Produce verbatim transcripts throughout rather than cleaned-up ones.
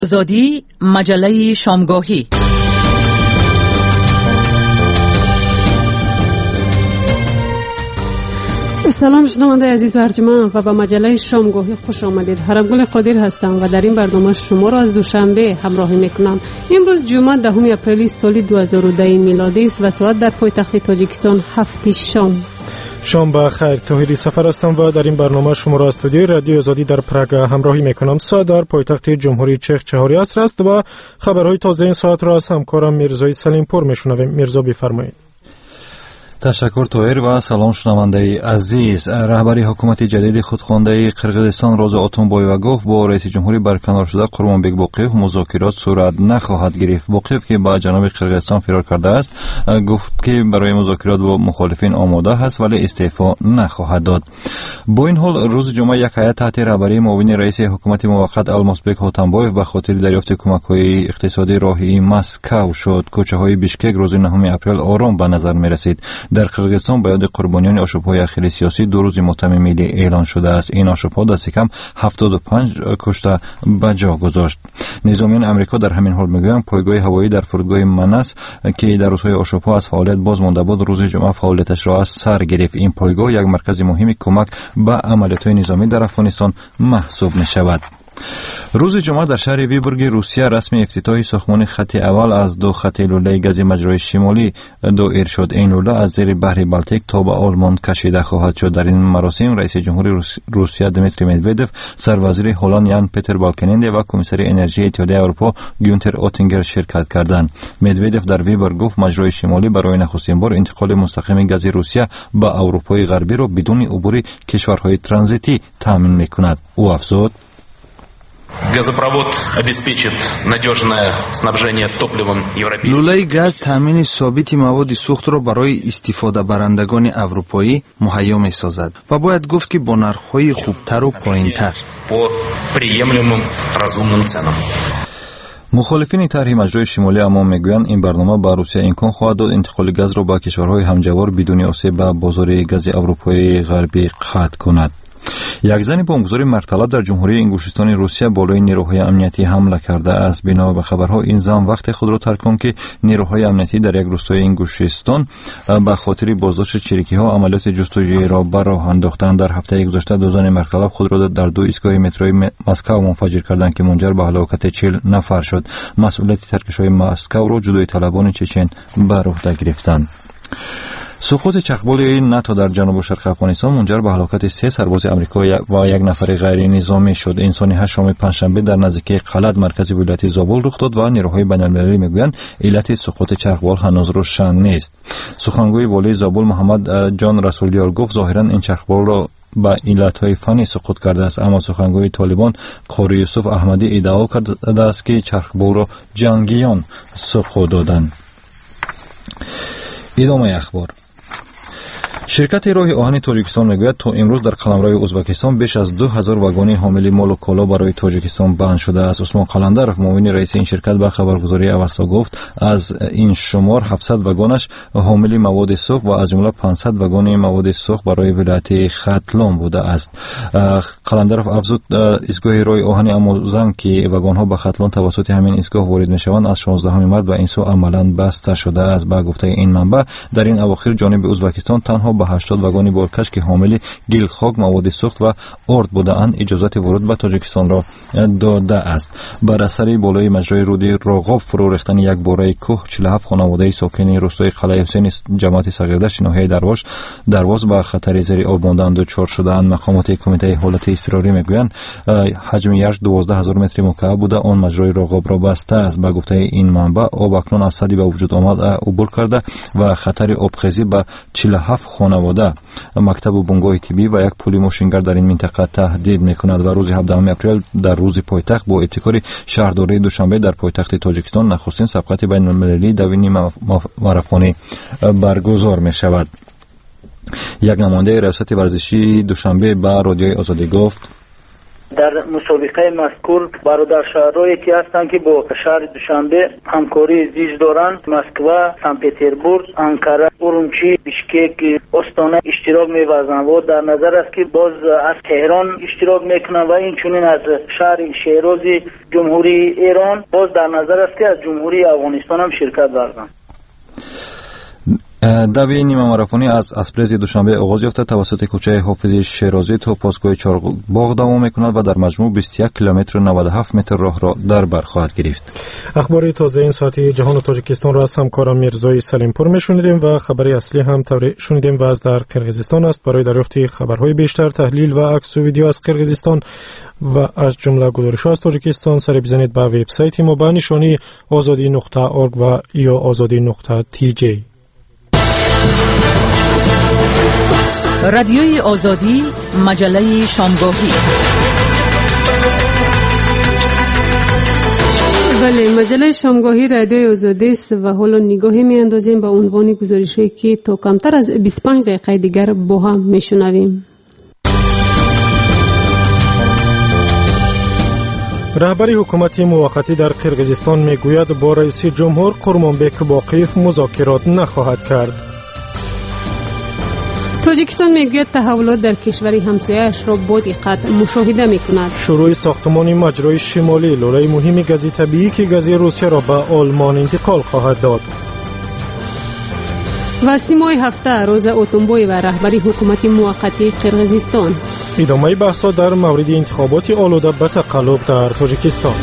آزادی مجله شامگاهی. سلام شنونده عزیز ارجمند و به مجله شامگاهی خوش آمدید. هرمگل قادر هستم و در این برنامه شما را از دوشنبه همراهی میکنم. امروز جمعه دهم اپریل سال دو هزار و ده میلادی است و ساعت در پایتخت تاجیکستان هفت شام. شام بخیر. طاهری سفر هستم و در این برنامه شما را از استودیوی رادیو آزادی در پراگ همراهی میکنم. ساعت در پایتخت جمهوری چک چهار عصر است و خبرهای تازه این ساعت را از همکارم میرزای سلیم پور میشنویم. میرزا بفرمایید. تشکر طاهر و سلام شنونده عزیز. رهبری حکومت جدید خودخوانده قرقیزستان روز اتونبایو گفت با رئیس جمهوری برکنار شده قربانبек باقیف مذاکرات صورت نخواهد گرفت. باقیف که به جنوب قرقیزستان فرار کرده است گفت که برای مذاکرات با مخالفین آماده است ولی استعفا نخواهد داد. با این حال روز جمعه یک هیئت تحت رهبری معاون رئیس حکومت موقت المازبек هاتمبایف به خاطر دریافت کمک‌های اقتصادی راهی مسکو شد. کوچه‌های بیشکک روز نهم اپریل آرام به نظر می‌رسید. در قرقیزستان به یاد قربانیان آشوب‌های اخیر سیاسی دو روز ماتم ملی اعلان شده است. این آشوب‌ها دست کم هفتاد و پنج کشته به جا گذاشت. نظامیان آمریکا در همین حال میگویند پایگاه هوایی در فرودگاه منس که در روزهای آشوب‌ها از فعالیت باز مانده بود روز جمعه فعالیتش را از سر گرفت. این پایگاه یک مرکز مهم کمک به عملیات‌های نظامی در افغانستان محسوب می‌شود. روز جمعه در شهر ویبورگ روسیه رسمی افتتاح ساختمان خط اول از دو خط لوله گاز مجرای شمالی دایر شد. این لوله از زیر بحر بالتیک تا به آلمان کشیده خواهد شد. در این مراسم رئیس جمهوری روسیه دمیتری مدودف، سروزیر هلند یان پتر بالکننده و کمیسر انرژی اتحادیه اروپا گونتر اوتینگر شرکت کردند. مدودف در ویبورگ گفت مجرای شمالی برای نخستین بار انتقال مستقیم گاز روسیه به اروپای غربی را بدون عبور کشورهای ترانزیتی تامین میکند. او افزود: Газопровод обеспечит надежное снабжение топливом европейских. لوله گاز تامین ثابت مواد سوخت را برای استفاده برندگان اروپایی مهیا می‌سازد و باید گفت که با نرخ‌های خوبتر و پایین‌تر. по приемлемым разумным ценам. مخالفین طرح مجرای شمالی اما میگویند این برنامه به روسیه امکان خواهد داد انتقال گاز را به کشورهای همجوار بدون آسیب به بازار گاز اروپایی غربی قطع کند. یک زن بمبگذار مرتلب در جمهوری انگوشتان روسیه بالای نیروهای امنیتی حمله کرده است. بنا به خبرها این زن وقت خود را ترک کرد که نیروهای امنیتی در یک روستای انگوشتان به خاطر بازداشت چریکی‌ها عملیات جستجویی را به راه انداختند. در هفته گذشته دو زن مرتلب خود را در دو ایستگاه متروی مسکو منفجر کردند که منجر به هلاکت چهل نفر شد. مسئولیت ترکش‌های مسکو را جدای طلبان چچن بر عهده گرفتند. سقوط چرخبال ناتو در جنوب و شرق افغانستان منجر به هلاکت سه سرباز آمریکا و یک نفر غیر نظامی شد. این سال شام پنجشنبه در نزدیکی قلعه مرکزی ولایت زابل رخ داد و نیروهای بین‌المللی میگویند علت سقوط چرخبال هنوز روشن نیست. سخنگوی والی زابل محمد جان رسولیار گفت ظاهرا این چرخبال را با علتهای فنی سقوط کرده است، اما سخنگوی طالبان قاری یوسف احمدی ادعا کرده است که چرخبال را جنگیان سقوط دادند. ادامه اخبار. شرکت راه آهن تاجیکستان میگوید تا امروز در قلمرو ازبکستان بیش از دو هزار واگن حامل مال و کالا برای تاجیکستان بند شده است. عثمان قلندرов معاون رئیس این شرکت به خبرگزاری اوستا گفت از این شمار هفتصد واگنش حامل مواد سوخت و از جمله پانصد واگن مواد سوخت برای ولایت ختلان بوده است. قلندرов افزود ایستگاه راه آهن اموزنگ که واگن‌ها به ختلان توسط همین ایستگاه وارد میشوند از شانزدهم مارس به این سو عملاً بسته شده است. با گفته این منبع در این اواخر جانب ازبکستان تنها به هشتاد واگن بارکش که حامل گل خاک مواد سوخت و آرد بودند اجازه ورود به تاجیکستان را داده است. بر اثر بالای مجرای رودی راغاب فرو ریختن یک باره کوه چهل و هفت خانواده ساکن روستای قلعه حسین جماعت صغیردشت ناحیه درواش درواز به خطر زیر آب ماندن دچار شدند. مقامات کمیته حالت اضطراری میگویند حجم یخ دوازده هزار متر مکعب بوده آن مجرای راغاب را بسته است. به گفته این منبع آب اکنون از سدی به وجود آمد عبور کرده و خطر آبخیزی به چهل و هفت خانواده، مکتب و بنگاه طبی و یک پل ماشینگر در این منطقه تهدید میکند. و روز هفدهم اپریل در روز پایتخت با ابتکار شهرداری دوشنبه در پایتخت تاجیکستان نخستین سبقت بین المللی دوینی ماراتونی برگزار می شود. یک نماینده ریاست ورزشی دوشنبه به رادیوی آزادی گفت در مسابقه مذکور برادر شهرهایی که هستند که با شهر دوشنبه همکاری زیج دارند، مسکو، سن پترزبورگ، انقره، اورمچی، بیشکک، استانه اشتراک می‌ورزند و در نظر است که باز از تهران اشتراک میکنند و این چنین از شهر شیراز جمهوری ایران باز در نظر است که از جمهوری افغانستان هم شرکت ورزند. دوی نیمه ماراتونی از اسپریز دوشنبه آغاز یافته توسط کوچه حافظ شیرازی تا پاسگاه چهارباغ دوام میکند و در مجموع بیست و یک کیلومتر و نود و هفت متر راه را در بر خواهد گرفت. اخبار تازه این ساعتی جهان و تاجیکستان را از همکارم میرزای سلیمپور میشنیدیم و خبری اصلی هم طوری شنیدیم و از در قرقیزستان است. برای دریافت خبرهای بیشتر، تحلیل و عکس و ویدیو از قرقیزستان و از جمله گزارش‌ها از تاجیکستان سر بزنید به وبسایت ما به نشانی آزادی نقطه اورگ و یا آزادی نقطه تی جی. رادیوی آزادی، مجله شامگاهی. بله، مجله شامگاهی رادیوی آزادی است و حالا نگاهی می‌اندازیم به عنوان گزارشی که تا کمتر از بیست و پنج دقیقه دیگر با هم میشنویم. رهبری حکومت موقتی در قرقیزستان میگوید با رئیس جمهور قرمانبک باقیف مذاکرات نخواهد کرد. تاجیکستان میگوید تحولات در کشور همسایه‌اش را با دقت مشاهده میکند. شروع ساختمان مجرای شمالی، لوله مهم گاز طبیعی که گاز روسیه را به آلمان انتقال خواهد داد. و سیمای هفته روز اتومبوی و رهبری حکومت موقتی قرقیزستان. ادامه بحث‌ها در مورد انتخابات آلوده به تقلب در تاجیکستان.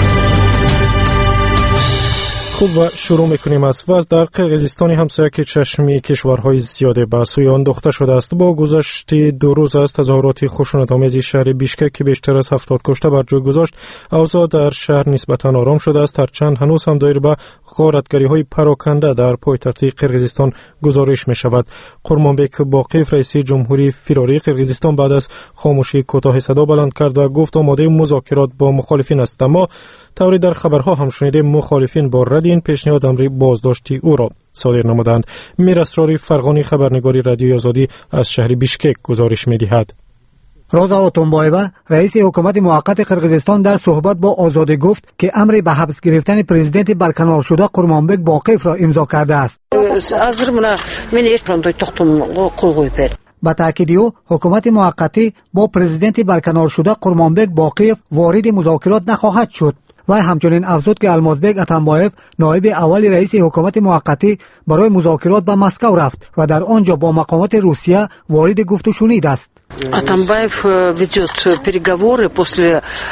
خوب و شروع میکنیم از وضع در قرقیزستان همسایه که چشمی کشورهای زیاده به سوی آن دوخته شده است. با گذشت دو روز از تظاهرات خشونت‌آمیز شهر بیشکک که بیشتر از هفتاد کشته بر جای گذاشت، اوضاع در شهر نسبتاً آرام شده است، هرچند هنوز هم دایر به غارتگری‌های پراکنده در پایتخت قرقیزستان گزارش می شود. قرمانبک باقیف رئیس جمهوری فراری قرقیزستان بعد از خاموشی کوتاه صدا بلند کرد و گفت آماده مذاکرات با مخالفین است، اما طوری در خبرها هم شنیده مخالفین با رد این پیشنهاد امر بازداشتی او را صادر نمودند. میر اسراری فرغانی، خبرنگاری رادیوی آزادی از شهر بیشکک گزارش می‌دهد. روزا اوتونبایوا رئیس حکومت موقت قرقیزستان در صحبت با آزادی گفت که امر به حبس گرفتن پرزیدنت برکنار شده قرمانبک باقیف را امضا کرده است. با تأکید او حکومت موقتی با پرزیدنت برکنار شده قرمانبک باقیف وارد مذاکرات نخواهد شد. و همچنین افزود که المازبک اتنبایف نایب اول رئیس حکومت موقتی برای مذاکرات به مسکو رفت و در آنجا با مقامات روسیه وارد گفت و شنید است. Атамбаев ведет переговоры после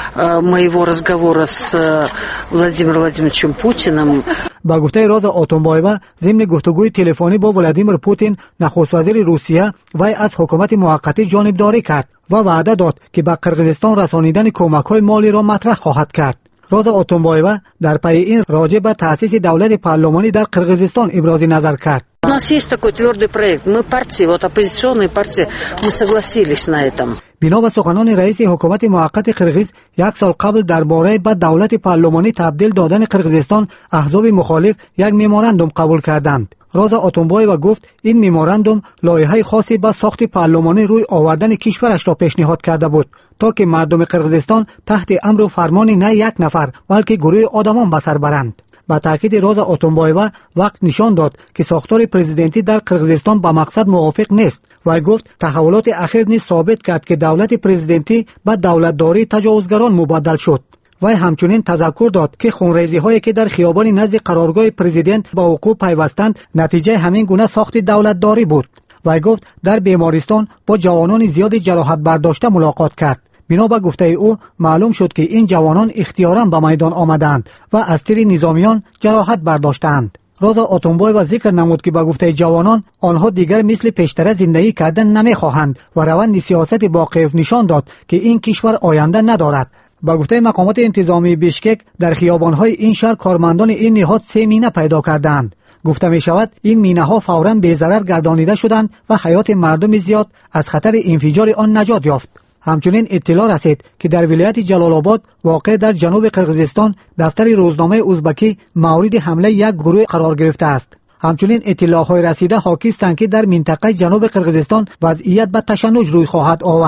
моего разговора с Владимиром Владимировичем Путиным. با گفته راز اتنبایوا ضمن گفتگوی تلفنی با ولادیمیر پوتین، نخست وزیر روسیه وی از حکومت موقتی جانبداری کرد و وعده داد که به قرقیزستان رسانیدن کمک‌های مالی را مطرح خواهد کرد. راز اتنبایوا در پی این راجع به تأسیس دولت پارلمانی در قرقیزستان ابراز نظر کرد. У нас есть такой твердый проект. Мы партии, вот оппозиционные партии, мы согласились на этом. بنا به سخنان رئیس حکومت موقت قرقیز، یک سال قبل درباره به دولت پارلمانی تبدیل دادن قرقیزستان احزاب مخالف یک مموراندوم قبول کردند. راز اتنبایوا گفت این مموراندوم لایحه خاصی به ساخت پارلمانی روی آوردن کشورش را پیشنهاد کرده بود تا که مردم قرقیزستان تحت امر و فرمان نه یک نفر بلکه گروه آدمان به سر برند. با تاکید راز اتنبایوا وقت نشان داد که ساختار پرزیدنتی در قرقیزستان با مقصد موافق نیست و گفت تحولات اخیر نیز ثابت کرد که دولت پرزیدنتی به دولتداری تجاوزگران مبدل شد. و همچنین تذکر داد که خونریزی هایی که در خیابان نزد قرارگاه پرزیدنت با وقوع پیوستند نتیجه همین گونه ساخت دولتداری بود. و گفت در بیمارستان با جوانان زیاد جراحت برداشته ملاقات کرد. بنا به گفته او معلوم شد که این جوانان اختیاراً به میدان آمدند و از تیر نظامیان جراحت برداشتند. راز اتنبایوا ذکر نمود که به گفته جوانان آنها دیگر مثل پیشتر زندگی کردن نمیخواهند و روند سیاست باقیف نشان داد که این کشور آینده ندارد. با گفته مقامات انتظامی بیشکک در خیابان‌های این شهر کارمندان این نهاد سه مینه پیدا کردند. گفته می شود این مینه ها فوراً به ضرر گردانیده شدند و حیات مردم زیاد از خطر انفجار آن نجات یافت. همچنین اطلاع رسید که در ولایت جلال آباد واقع در جنوب قرقیزستان دفتر روزنامه ازبکی مورد حمله یک گروه قرار گرفته است. همچنین اطلاعات رسیده حاکی است که در منطقه جنوب قرقیزستان وضعیت به تشنج روی خواهد آورد.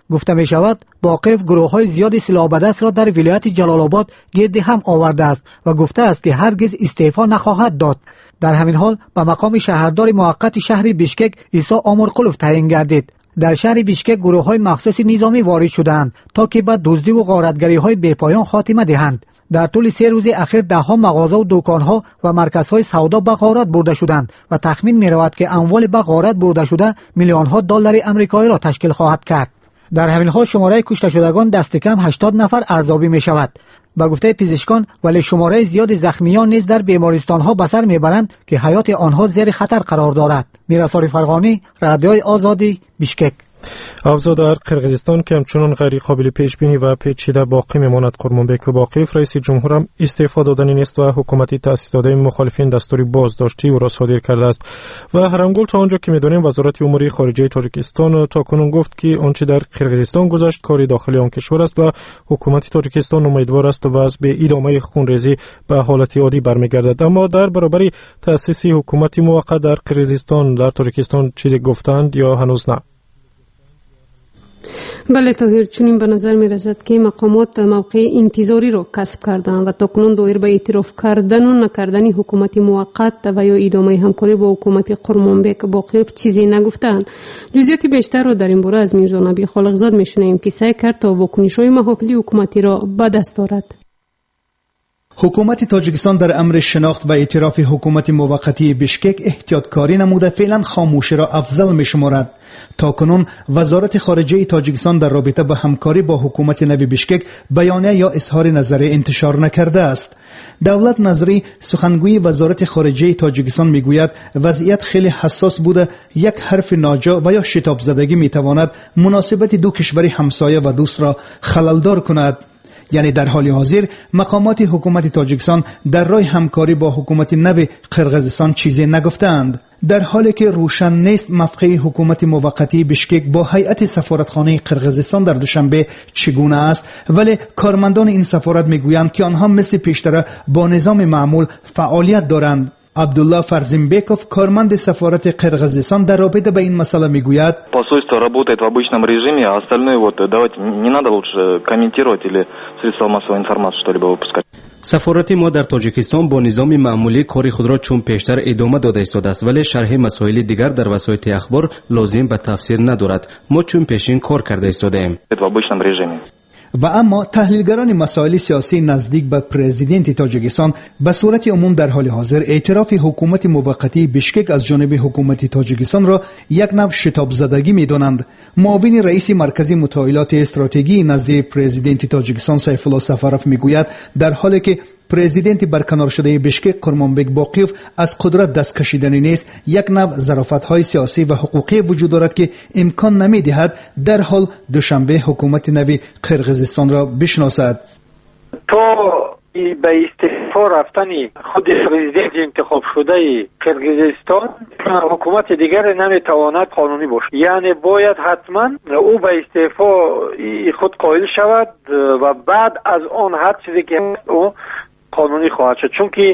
گفته می شود باقیف گروه های زیاد سلاح به دست را در ولایت جلال آباد گرد هم آورده است و گفته است که هرگز استعفا نخواهد داد. در همین حال به مقام شهردار موقت شهر بیشکک عیسی آمرقلوف تعیین گردید. در شهر بیشکک گروه های مخصوص نظامی وارد شدند تا که به دزدی و غارتگری های بی‌پایان خاتمه دهند. در طول سه روز اخیر ده ها مغازه و دکانها و مرکزهای سودا به غارت برده شدند و تخمین می رود که اموال به غارت برده شده میلیون ها دلار آمریکایی را تشکیل خواهد کرد. در همین حال شماره کشته شدگان دست کم هشتاد نفر ارزیابی می شود. به گفته پزشکان ولی شماره زیاد زخمیان نیز در بیمارستانها به سر میبرند که حیات آنها زیر خطر قرار دارد. میرسال فرغانی، رادیوی آزادی، بیشکک. اوضاع در قرقیزستان که همچنان غیر قابل پیش بینی و پیچیده باقی میماند. قرمانبک باقیف رئیس جمهور هم استعفا دادنی نیست و حکومتی تأسیس داده مخالفین دستوری بازداشتی او را صادر کرده است. و هرمگل تا آنجا که میدانیم وزارت امور خارجه تاجیکستان تاکنون گفت که آنچه در قرقیزستان گذشت کاری داخلی آن کشور است و حکومت تاجیکستان امیدوار است و از به ادامه خونریزی به حالت عادی برمیگردد. اما در برابر تأسیس حکومت موقت در قرقیزستان در تاجیکستان چیزی گفتند یا هنوز نه؟ بله طاهر، چنین به نظر می رسد که مقامات موقع انتظاری را کسب کردند و تاکنون دایر به اعتراف کردن و نکردن حکومت موقت و یا ادامه همکاری با حکومت قرمانبک باقیف چیزی نگفتند. جزئیات بیشتر را در این باره از میرزا نبی خالقزاد می شنویم که سعی کرد تا واکنش‌های محافلی حکومتی را به دست دارد. حکومت تاجیکستان در امر شناخت و اعتراف حکومت موقتی بیشکک احتیاطکاری نموده فعلا خاموشی را افضل می شمارد. تاکنون وزارت خارجه تاجیکستان در رابطه با همکاری با حکومت نوی بیشکک بیانیه یا اظهار نظر انتشار نکرده است. دولت نظری سخنگوی وزارت خارجه تاجیکستان میگوید وضعیت خیلی حساس بوده، یک حرف ناجا و یا شتاب زدگی میتواند مناسبت دو کشور همسایه و دوست را خللدار کند. یعنی در حال حاضر مقامات حکومت تاجیکستان در راه همکاری با حکومت نو قرقیزستان چیزی نگفتند، در حالی که روشن نیست موقع حکومت موقتی بیشکک با هیئت سفارتخانه قرقیزستان در دوشنبه چگونه است. ولی کارمندان این سفارت میگویند که آنها مثل پیشتر با نظام معمول فعالیت دارند. عبدالله فرزینبеков کارمند سفارت قرقیزستان در رابطه با این مسئله میگوید посольство работает в обычном режиме, а остальное вот давайте не надо лучше комментировать или средства массовой информации что-либо выпускать. سفارت ما در تاجیکستان با نظام معمولی کار خود را چون پیشتر ادامه داده ایستاده است، ولی شرح مسائل دیگر در وسایل اخبار لازم به تفسیر ندارد. ما چون پیشین کار کرده ایستاده ایم. в обычном режиме. و اما تحلیلگران مسائل سیاسی نزدیک به پرزیدنت تاجیکستان به صورت عموم در حال حاضر اعتراف حکومت موقتی بیشکک از جانب حکومت تاجیکستان را یک نوع شتاب زدگی می‌دانند. معاون رئیس مرکز مطالعات استراتژی نزد پرزیدنت تاجیکستان سیف الله سفروف میگوید در حالی که پرزیدنت برکنار شده بیشکک قرمانبک باقیف از قدرت دست کشیدنی نیست، یک نوع ظرافت‌های سیاسی و حقوقی وجود دارد که امکان نمی‌دهد در حال دوشنبه حکومت نوی قرقیزستان را بشناسد. تو به استعفا رفتن خود پرزیدنت انتخاب شده قرقیزستان حکومت دیگر نمیتواند قانونی باشد، یعنی باید حتما او به استعفا خود قائل شود و بعد از آن هر چیزی که او قانونی خواهد شد، چون که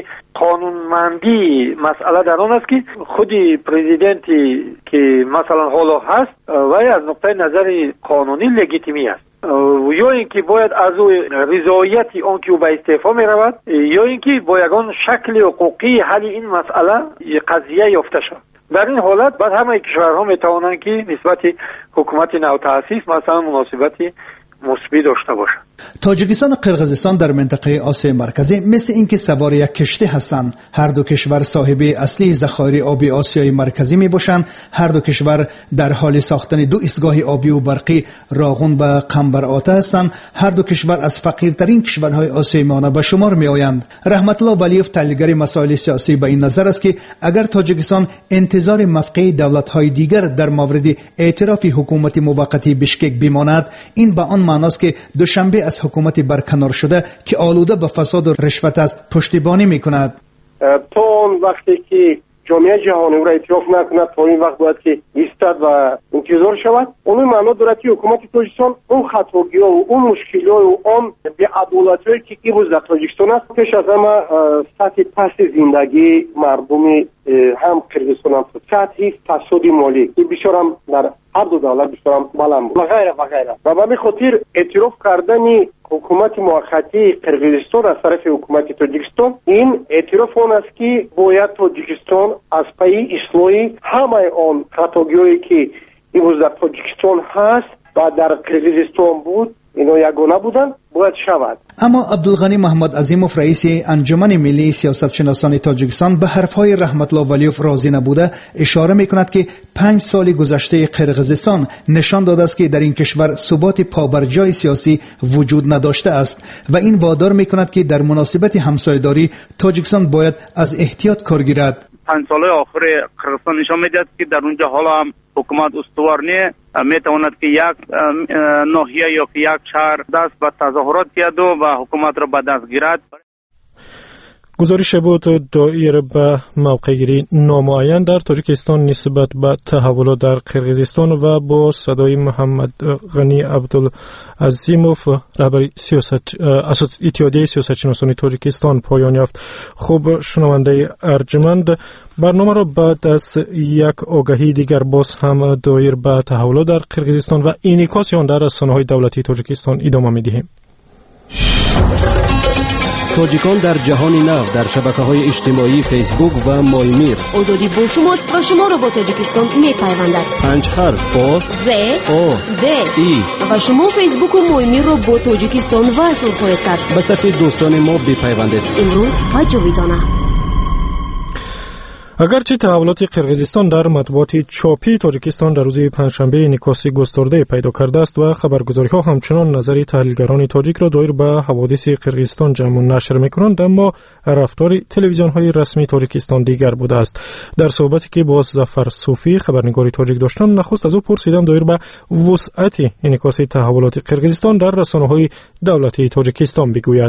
قانونمندی مسئله در آن است که خودی پرزیدنتی که مثلا حالا هست و از نقطه نظر قانونی لگیتیمی است، یا اینکه باید از او رضایتی آن که او به استعفا می رود یا اینکه با یگان شکل حقوقی حل این مسئله قضیه یافته شد. در این حالت بعد همه کشورها می توانند که نسبت حکومت نو تأسیس مثلا مناسبتی مثبت داشته باشند. تاجیکستان و قرقیزستان در منطقه آسیای مرکزی مثل اینکه سوار یک کشتی هستند. هر دو کشور صاحب اصلی ذخایر آبی آسیای مرکزی می باشند. هر دو کشور در حال ساختن دو ایستگاه آبی و برقی راغون و قنبر آته هستند. هر دو کشور از فقیرترین کشورهای آسیای میانه به شمار می آیند. رحمت الله ولیف تحلیلگر مسائل سیاسی به این نظر است که اگر تاجیکستان انتظار موقع دولت‌های دیگر در مورد اعتراف حکومت موقتی بیشکک بماند، این به آن معناست که دوشنبه از حکومت برکنار شده که آلوده به فساد و رشوت است پشتیبانی میکند. تا اون وقتی که جامعه جهانی او را اعتراف نکند تا این وقت باید که ایستد و انتظار شود. اون معنا دارد که حکومت تاجیکستان اون خطاگی‌ها و اون مشکلات و اون بی‌عدالتی‌هایی که امروز در تاجیکستان است پیش از همه سطح پست زندگی مردم هم قرقیزستان هم سطحی تصادی مالی این بسیار هم در هر دو دولت بسیار هم بلند بود و غیره و غیره و به همین خاطر اعتراف کردن حکومت موقتی قرقیزستان از طرف حکومت تاجیکستان این اعتراف اون است که باید تاجیکستان از پی اصلاح همه آن خطاگی‌هایی که امروز در تاجیکستان هست و در قرقیزستان بود اینا یگانه بودن باید شود. اما عبدالغنی محمد عظیموف رئیس انجمن ملی سیاستشناسان تاجیکستان به حرفهای رحمت الله ولیوف راضی نبوده اشاره میکند که پنج سال گذشته قرقیزستان نشان داده است که در این کشور ثبات پابرجای سیاسی وجود نداشته است و این وادار میکند که در مناسبت همسایه‌داری تاجیکستان باید از احتیاط کار گیرد. پنج سال آخر قرقیزستان نشان میدهد که در اونجا حالا هم حکومت استوار نه میتواند که یک ناحیه یا که یک شهر دست به تظاهرات کرد و حکومت را به دست گیرد. گزارش بود دایر به موقعگیری نامعین در تاجیکستان نسبت به تحولات در قرقیزستان و با صدای محمد غنی عبدالعظیموف رهبر سیاست اتحادیه سیاستشناسان تاجیکستان پایان یافت. خوب شنونده ارجمند، برنامه را بعد از یک آگهی دیگر باز هم دایر به تحولات در قرقیزستان و انعکاس آن در رسانه‌های دولتی تاجیکستان ادامه می‌دهیم. تاجیکان در جهان نو در شبکه‌های اجتماعی فیسبوک و مایمیر. آزادی با شماست و شما را با تاجیکستان می‌پیوندد. پنج حرف با ز او د ای و شما فیسبوک و مایمیر را با تاجیکستان وصل خواهید کرد. به صف دوستان ما بپیوندید. امروز و جاویدانه. اگرچه تحولات قرقیزستان در مطبوعات چاپی تاجیکستان در روز پنجشنبه انعکاس گسترده پیدا کرده است و خبرگزاری‌ها همچنان نظر تحلیلگران تاجیک را دایر به حوادث قرقیزستان جمع و نشر می‌کنند، اما رفتار تلویزیون‌های رسمی تاجیکستان دیگر بوده است. در صحبتی که با ظفر صوفی خبرنگار تاجیک داشتم، نخست از او پرسیدم دایر به وسعت انعکاس تحولات قرقیزستان در رسانه‌های دولتی تاجیکستان بگوید.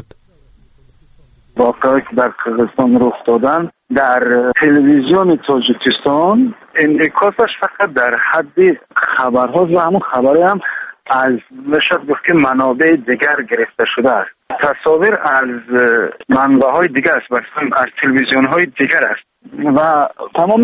واقعی که در قرقیزستان رخ دادن در تلویزیون تاجیکستان انعکاسش فقط در حد خبرها و همون خبری هم از میشد گفت که منابع دیگر گرفته شده است. تصاویر از منبع‌های دیگر است، مثلا از تلویزیون‌های دیگر است و تمام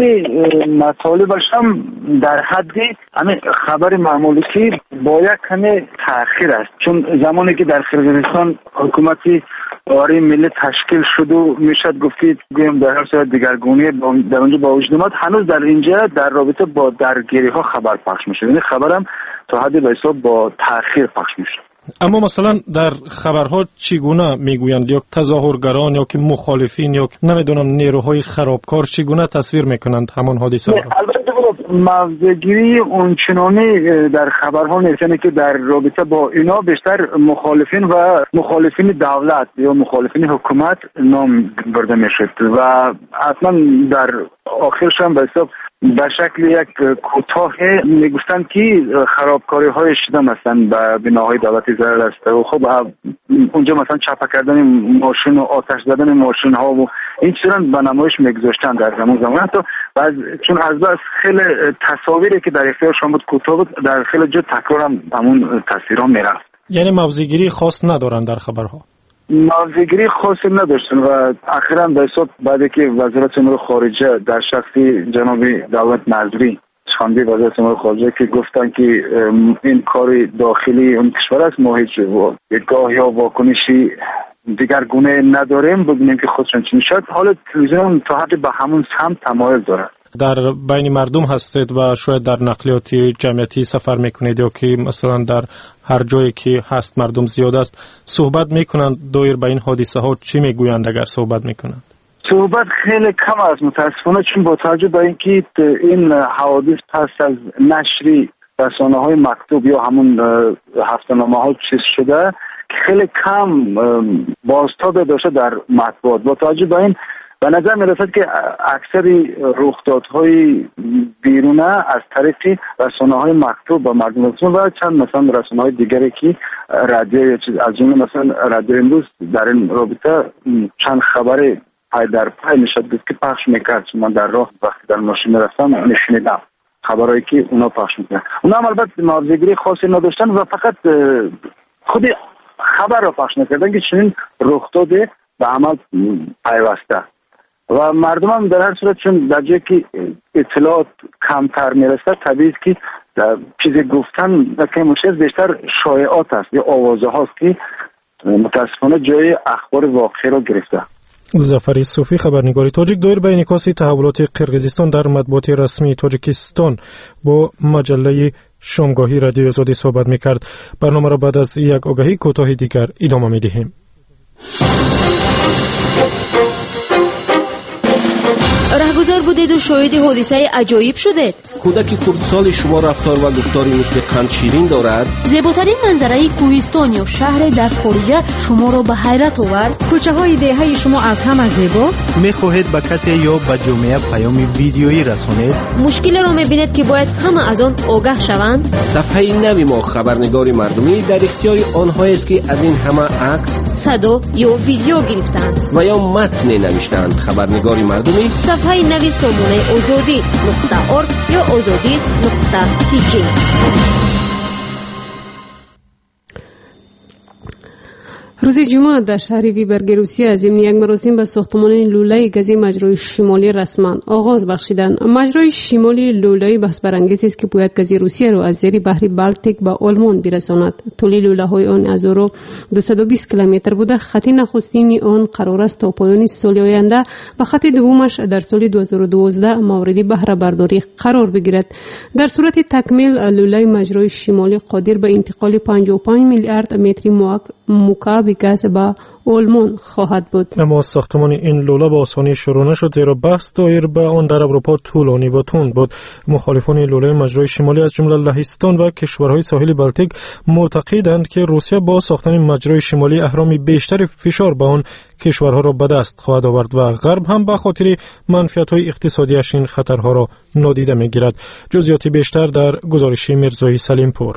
مطالبش هم در حد همین خبر معمولی که با یک کمی تأخیر است، چون زمانی که در قرقیزستان حکومتی آری ملی تشکیل شد و میشد گفت که گویم در هر صورت دیگرگونی در اونجا با وجود اومد، هنوز در اینجا در رابطه با درگیری ها خبر پخش میشه، یعنی خبرم تا حد به حساب با تأخیر پخش میشه. اما مثلا در خبرها چگونه میگویند، یا تظاهرگران یا که مخالفین یا نمیدونم نیروهای خرابکار چگونه تصویر میکنند همان حادثه را؟ البته موضع‌گیری اونچنانی در خبرها نیست، یعنی که در رابطه با اینا بیشتر مخالفین و مخالفین دولت یا مخالفین حکومت نام برده میشد و حتما در آخرش هم به حساب به شکل یک کوتاه میگفتند که خرابکاری های شده مثلا به بناهای دولتی ضرر است و خب اونجا مثلا چپا کردن ماشین و آتش زدن ماشین ها و این چیزا به نمایش میگذاشتن در زمان زمان تو بعد چون از بس خیلی تصاویری که در اختیار شما بود کوتاه بود، در خیلی جا تکرار هم همون تصویرها میرفت. یعنی موضع‌گیری خاص ندارن در خبرها؟ موضع‌گیری خاصی نداشتن و اخیراً به حساب بعد که وزارت امور خارجه در شخصی جناب دولت نظری شاندی وزارت امور خارجه که گفتن که این کار داخلی اون کشور است، ما هیچ گاه یا واکنشی دیگر گونه نداریم، ببینیم که خودشون چی میشد. حالا تلویزیون تا حد به همون سمت تمایل داره. در بین مردم هستید و شاید در نقلیات جمعیتی سفر میکنید یا که مثلا در هر جایی که هست مردم زیاد است، صحبت میکنند دایر به این حادثه ها چی میگویند اگر صحبت میکنند؟ صحبت خیلی کم است متاسفانه، چون با توجه به اینکه این حوادث پس از نشری رسانه های مکتوب یا همون هفته‌نامه ها چیز شده خیلی کم بازتاب داشته در مطبوعات. با توجه به این به نظر می رسد که اکثر رخدادهای بیرونه از طریق رسانه های مکتوب و مردم رسون و چند مثلا رسانه های دیگری که رادیو یا چیز از جمله مثلا رادیو امروز در این رابطه چند خبر پای در پای میشد که پخش میکرد. من در راه وقتی در ماشین رفتم نشنیدم خبرایی که اونا پخش میکردن. اونا هم البته موضع‌گیری خاصی نداشتن و فقط خود خبر را پخش نکردن که چنین رخداد به عمل پیوسته و مردم هم در هر صورت چون در جایی که اطلاعات کمتر میرسه طبیعی است که چیز گفتن که مشکل بیشتر شایعات است یا آوازه هاست که متاسفانه جای اخبار واقعی را گرفته. ظفر صوفی، خبرنگار تاجیک، دایر به انعکاس تحولات قرقیزستان در مطبوعات رسمی تاجیکستان با مجله شامگاهی رادیو آزادی صحبت می‌کرد. برنامه را بعد از یک آگهی کوتاه دیگر ادامه می‌دهیم. رهگذر بودید و شاهد حادثه عجایب شدید. کودک خردسال شما رفتار و گفتاری مثل قند شیرین دارد. زیباترین منظره کوهستان یا شهر در خارجه شما را به حیرت آورد. کوچه های دهه شما از همه زیباست. میخواهید به کسی یا به جامعه پیام ویدیویی رسانید. مشکل را میبینید که باید همه از آن آگاه شوند. صفحه نوی ما خبرنگار مردمی در اختیار آنهایی است که از این همه عکس، صدا یا ویدیو گرفتند و یا متن نوشتند. خبرنگار مردمی صفحه نوی سامانه آزادی نقطه ارگ یا آزادی نقطه تی جی. روز جمعه در شهر ویبرگ روسیه از ضمن یک مراسم به ساختمان لوله گازی مجرای شمالی رسما آغاز بخشیدند. مجرای شمالی لوله بحث برانگیز است که باید گازی روسیه را از زیر بحر بالتیک به آلمان برساند. طول لوله های آن هزار و دویست و بیست کیلومتر بوده. خط نخستین آن قرار است تا پایان سال آینده و خط دومش در سال دو هزار و دوازده مورد بهره برداری قرار بگیرد. در صورت تکمیل لوله مجرای شمالی قادر به انتقال پنجاه و پنج میلیارد متر مکعب گاز به آلمان خواهد بود. اما ساختمان این لوله با آسانی شروع نشد، زیرا بحث دایر به آن در اروپا طولانی و تند بود. مخالفان لوله مجرای شمالی از جمله لهستان و کشورهای ساحل بالتیک معتقدند که روسیه با ساختن مجرای شمالی اهرام بیشتر فشار به آن کشورها را به دست خواهد آورد و غرب هم به خاطر منفعت‌های اقتصادیش این خطرها را نادیده می‌گیرد. جزئیات بیشتر در گزارش میرزایی سلیم پور.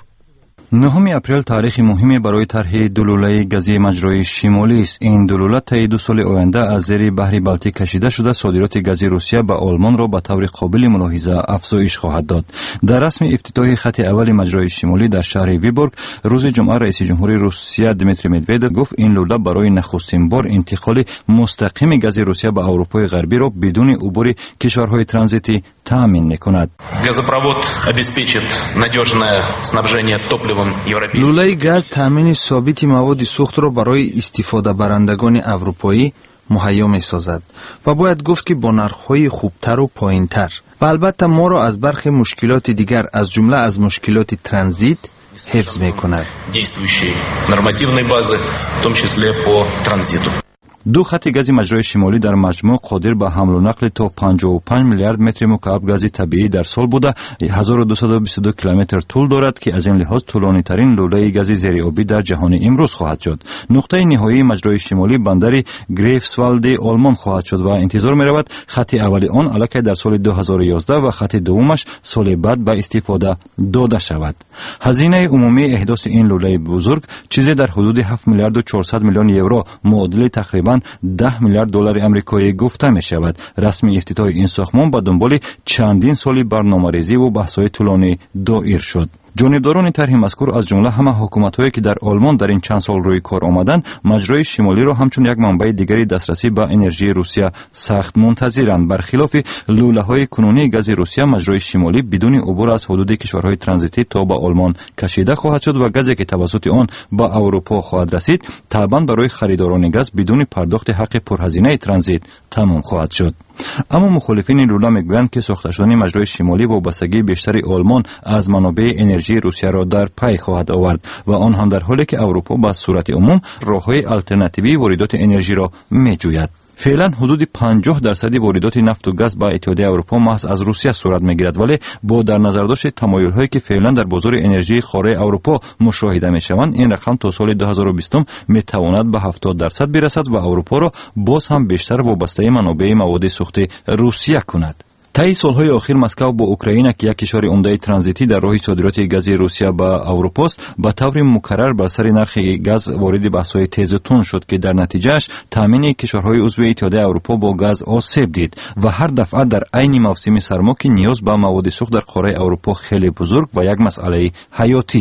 نهم اپریل تاریخ مهمی برای طرح دو لوله گازی مجرای شمالی است. این دو لوله طی دو سال آینده از زیر بحر بالتیک کشیده شده صادرات گازی روسیه به آلمان را به طور قابل ملاحظه افزایش خواهد داد. در رسم افتتاح خط اول مجرای شمالی در شهر ویبورگ روز جمعه رئیس جمهوری روسیه دیمیتری مدودوف گفت این لوله برای نخستین بار انتقال مستقیم گاز روسیه به اروپای غربی را بدون عبور کشورهای ترانزیتی تامین می‌کند. Газопровод обеспечит надежное снабжение топливом европейских. لوله گاز تامین ثابت مواد سوخت را برای استفاده برندگان اروپایی مهیا می‌سازد و باید گفت که با نرخ‌های خوبتر و پایین‌تر و البته ما را از برخی مشکلات دیگر از جمله از مشکلات ترانزیت حفظ می‌کند. Действующей нормативной базы, в том числе по транзиту. دو خط گاز مجرای شمالی در مجموع قادر به حمل و نقل تا پنجاه و پنج میلیارد متر مکعب گاز طبیعی در سال بوده هزار و دویست و بیست و دو کیلومتر طول دارد که از این لحاظ طولانی ترین لوله گاز زیرآبی در جهان امروز خواهد شد. نقطه نهایی مجرای شمالی بندر گریفسوالد آلمان خواهد شد و انتظار می رود خط اول آن الکی در سال دو هزار و یازده و خط دومش سال بعد به استفاده داده شود. هزینه عمومی احداث این لوله بزرگ چیزی در حدود هفت میلیارد و چهارصد میلیون یورو معادل تقریبا ده میلیارد دلار آمریکایی گفته می شود. رسمی افتتاح این ساختمان با دنبال چندین سالی برنامه‌ریزی و بحث‌های طولانی دایر شد. جانبداران طرح مذکور از جمله همه حکومت‌هایی که در آلمان در این چند سال روی کار آمدند مجرای شمالی را همچون یک منبع دیگری دسترسی به انرژی روسیه سخت منتظرند. برخلاف لوله‌های کنونی گاز روسیه مجرای شمالی بدون عبور از حدود کشورهای ترانزیتی تا به آلمان کشیده خواهد شد و گازی که توسط آن به اروپا خواهد رسید طبعا برای خریداران گاز بدون پرداخت حق پرهزینه ترانزیت تمام خواهد شد. اما مخالفین این لوله میگویند که ساخته شدن مجرای شمالی وابستگی بیشتر آلمان از منابع انرژی روسیه را در پی خواهد آورد و آن هم در حالی که اروپا به صورت عموم راه‌های آلترناتیوی واردات انرژی را میجوید. فعلا حدود پنجاه درصد واردات نفت و گاز به اتحادیه اروپا محض از روسیه صورت میگیرد، ولی با در نظر داشت تمایل هایی که فعلا در بازار انرژی قاره اروپا مشاهده میشوند این رقم تا سال دو هزار و بیست میتواند به هفتاد درصد برسد و اروپا را باز هم بیشتر وابسته منابع مواد سوخت روسیه کند. طی سالهای اخیر مسکو با اوکراین که یک کشور عمده ترانزیتی در راه صادرات گاز روسیه به اروپا است به طور مکرر بر سر نرخ گاز وارد بحث‌های تیز و تند شد که در نتیجهش تامین کشورهای عضو اتحادیه اروپا با گاز آسیب دید و هر دفعه در عین موسم سرما که نیاز به مواد سوخت در قاره اروپا خیلی بزرگ و یک مسئله حیاتی است.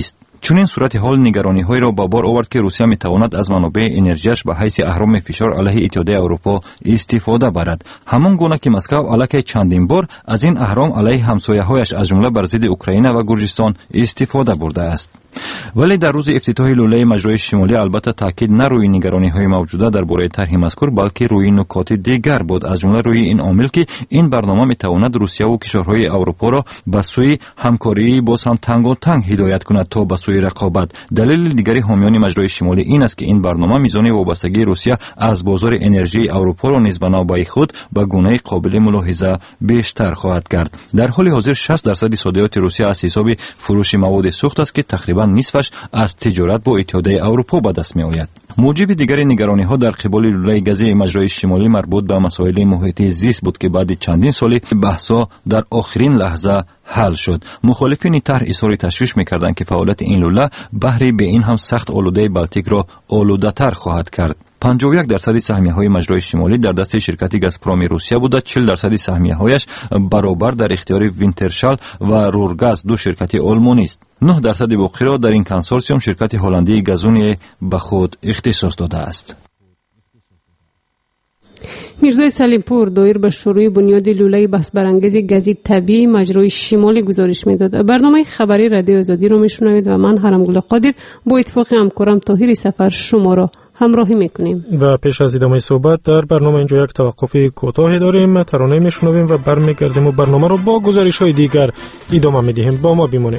چنین صورت حال نگرانی‌های را با بار آورد که روسیه می‌تواند از منابع انرژیش به حیث اهرام فشار علیه اتحادیه اروپا استفاده برد، همان گونه که مسکو علیه چندین بار از این اهرام علیه همسایه‌هایش از جمله بر ضد اوکراین و گرجستان استفاده برده است. ولی در روز افتتاح لوله مجرای شمالی البته تاکید نه روی نگرانی‌های موجوده درباره طرح مذکور، بلکه روی نکات دیگر بود، از جمله روی این عامل که این برنامه میتواند روسیه و کشورهای اروپا را به سوی همکاری باز هم تنگ و تنگ هدایت کند تا به سوی رقابت. دلیل دیگری حامیان مجرای شمالی این است که این برنامه میزان وابستگی روسیه از بازار انرژی اروپا را نیز بنابرای خود به گونه قابل ملاحظه بیشتر خواهد کرد. در حال حاضر شصت درصد صادرات روسیه از حساب فروش مواد سوخت است که تقریبا نصفش از تجارت با اتحادیه اروپا به دست می آید. موجب دیگر نگرانی ها در قبال لوله گازی مجرای شمالی مربوط به مسائل محیطی زیست بود که بعد چندین سال بحثا در آخرین لحظه حل شد. مخالفین طرح اظهار تشویش می‌کردند که فعالیت این لوله بحری به این هم سخت آلوده بالتیک را آلوده‌تر خواهد کرد. پنجاه و یک درصد سهمیه‌های مجرای شمالی در دست شرکت گازپروم روسیه بوده، چهل درصد سهمیه‌هایش برابر در اختیار وینترشال و رورگاز، دو شرکت آلمانی است. نه درصد باقی را در این کنسورسیوم شرکت هلندی گازونی به خود اختصاص داده است. میرزای سلیمپور دایر به شروع بنیاد لوله بحث برانگیز گازی طبیعی مجرای شمالی گزارش میداد. برنامه خبری رادیو آزادی رو میشنوید و من هرمگل قادر با اتفاق همکارم طاهر سفر شما را همراهی میکنیم. و پیش از ادامه صحبت در برنامه اینجا یک توقف کوتاه داریم، ترانه میشنویم و برمیگردیم و برنامه رو با گزارش های دیگر ادامه میدیم. با ما بمانید.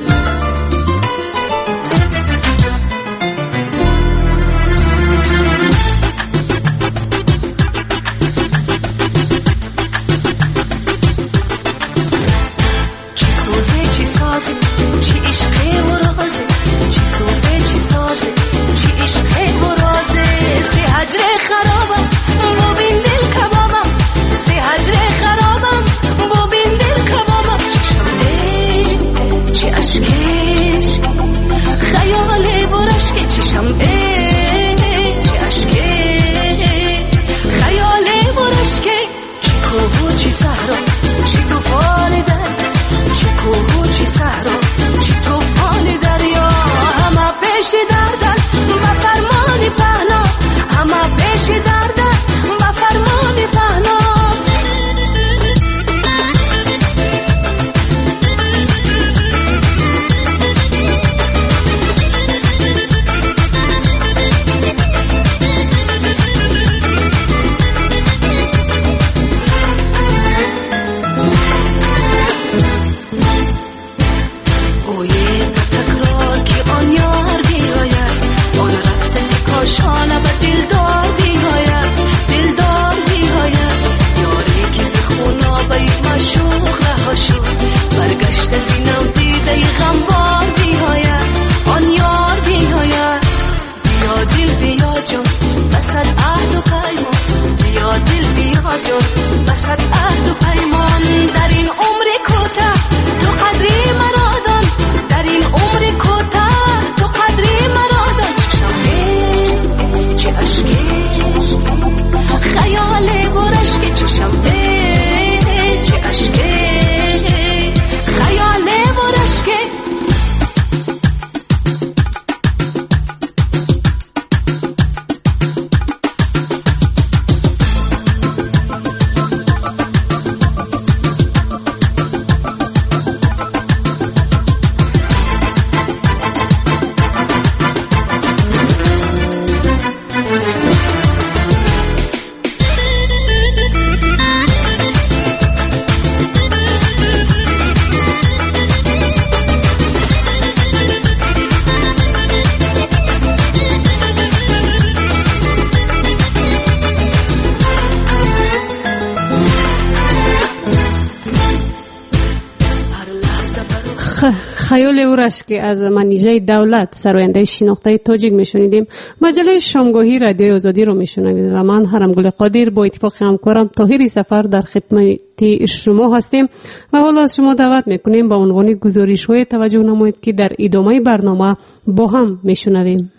خیال او راست که از منیژه دولت سراینده شناخته تاجیک میشنیدیم. مجله شامگاهی رادیو آزادی رو میشنوید و من هرمگل قادر با اتفاق همکارم طاهر سفر در خدمت شما هستیم و حالا از شما دعوت میکنیم با عنوان گزارش های توجه نمایید که در ادامه برنامه با هم میشنویم.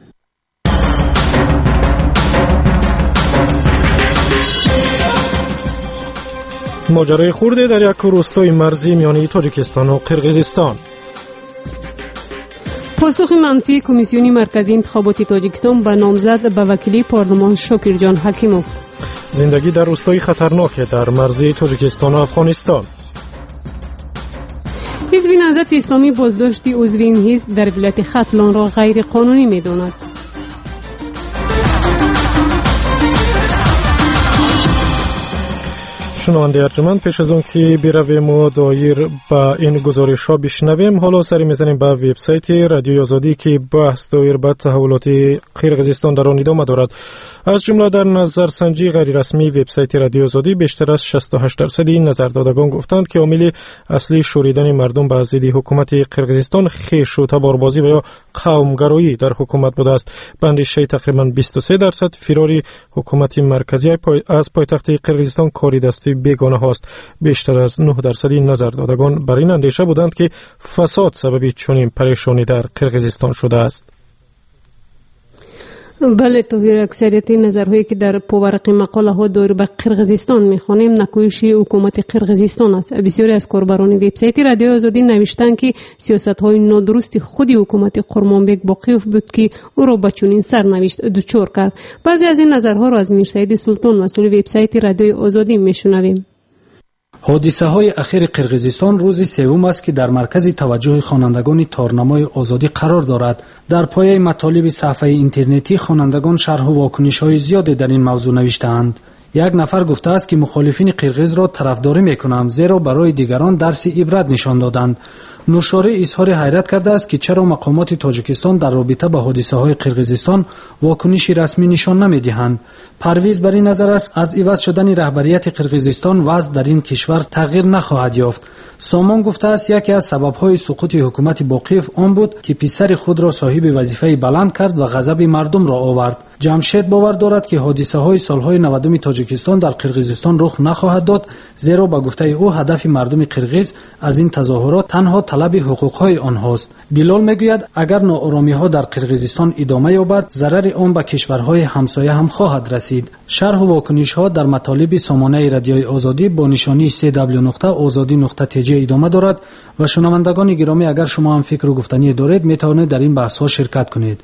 ماجرای خورده در یک روستای مرزی میان تاجیکستان و قرقیزستان. پاسخ منفی کمیسیون مرکزی انتخابات تاجیکستان به نامزد به وکیلی پارلمان شاکرجان حکیموف. زندگی در روستای خطرناک در مرزی تاجیکستان و افغانستان. حزب نهضت اسلامی بازداشت عضو این حزب در ولایت ختلان را غیر قانونی می‌داند. شنونده ارجمند، پیش از اون که برویم و دایر با این گزارش ها بشنویم، حالا سری میزنیم به وبسایت رادیوی آزادی که بحث دایر به تحولات قرقیزستان در آن ادامه دارد. از جمله در نظرسنجی غیر رسمی وبسایت رادیوی آزادی بیشتر از شصت و هشت درصد نظردادگان گفتند که عامل اصلی شوریدن مردم به ضد حکومت قرقیزستان خویش و تباربازی و یا قومگرایی در حکومت بوده است. به اندیشه تقریبا بیست و سه درصد فراری حکومت مرکزی از پایتخت قرقیزستان کاری دستی بیگانه هاست. بیشتر از نه درصد نظردادگان بر این اندیشه بودند که فساد سبب چنین پریشانی در قرقیزستان شده است. بله، توهیر اکثریت نظرهایی که در پاورق مقاله ها دایر به قرقیزستان میخوانیم نکویش حکومت قرقیزستان است. بسیاری از کاربران وبسایت رادیو آزادی نوشتند که سیاست های نادرست خود حکومت قرمانبک باقیوف بود که او را به چنین سرنوشت دچار کرد. بعضی از این نظرها را از میرسعید سلطان مسئول وبسایت رادیو آزادی میشنویم. حادثه های اخیر قرقیزستان روز سوم است که در مرکز توجه خوانندگان تارنمای آزادی قرار دارد. در پایه مطالب صفحه اینترنتی خوانندگان شرح و واکنش های زیادی در این موضوع نوشته‌اند. یک نفر گفته است که مخالفین قرقیز را طرفداری میکنم زیرا برای دیگران درس عبرت نشان دادند. نوشاری اظهار حیرت کرده است که چرا مقامات تاجیکستان در رابطه با حادثه های قرقیزستان واکنشی رسمی نشان نمیدهند. پرویز بر این نظر است از عوض شدن رهبریت قرقیزستان وضع در این کشور تغییر نخواهد یافت. سامان گفته است یکی از سبب‌های سقوط حکومت باقیف آن بود که پسر خود را صاحب وظیفه بلند کرد و غضب مردم را آورد. جمشید باور دارد که حادثه های سالهای نودم تاجیکستان در قرقیزستان رخ نخواهد داد، زیرا با گفته او هدف مردم قرقیز از این تظاهرات تنها طلب حقوقهای آنهاست. بیلال میگوید اگر ناآرامی ها در قرقیزستان ادامه یابد ضرر آن به کشورهای همسایه هم خواهد رسید. شرح و واکنش ها در مطالب سامانه رادیوی آزادی با نشانی سی دبلیو نقطه آزادی نقطه تی جی ادامه دارد و شنوندگان گرامی اگر شما هم فکر و گفتنی دارید میتوانید در این بحث ها شرکت کنید.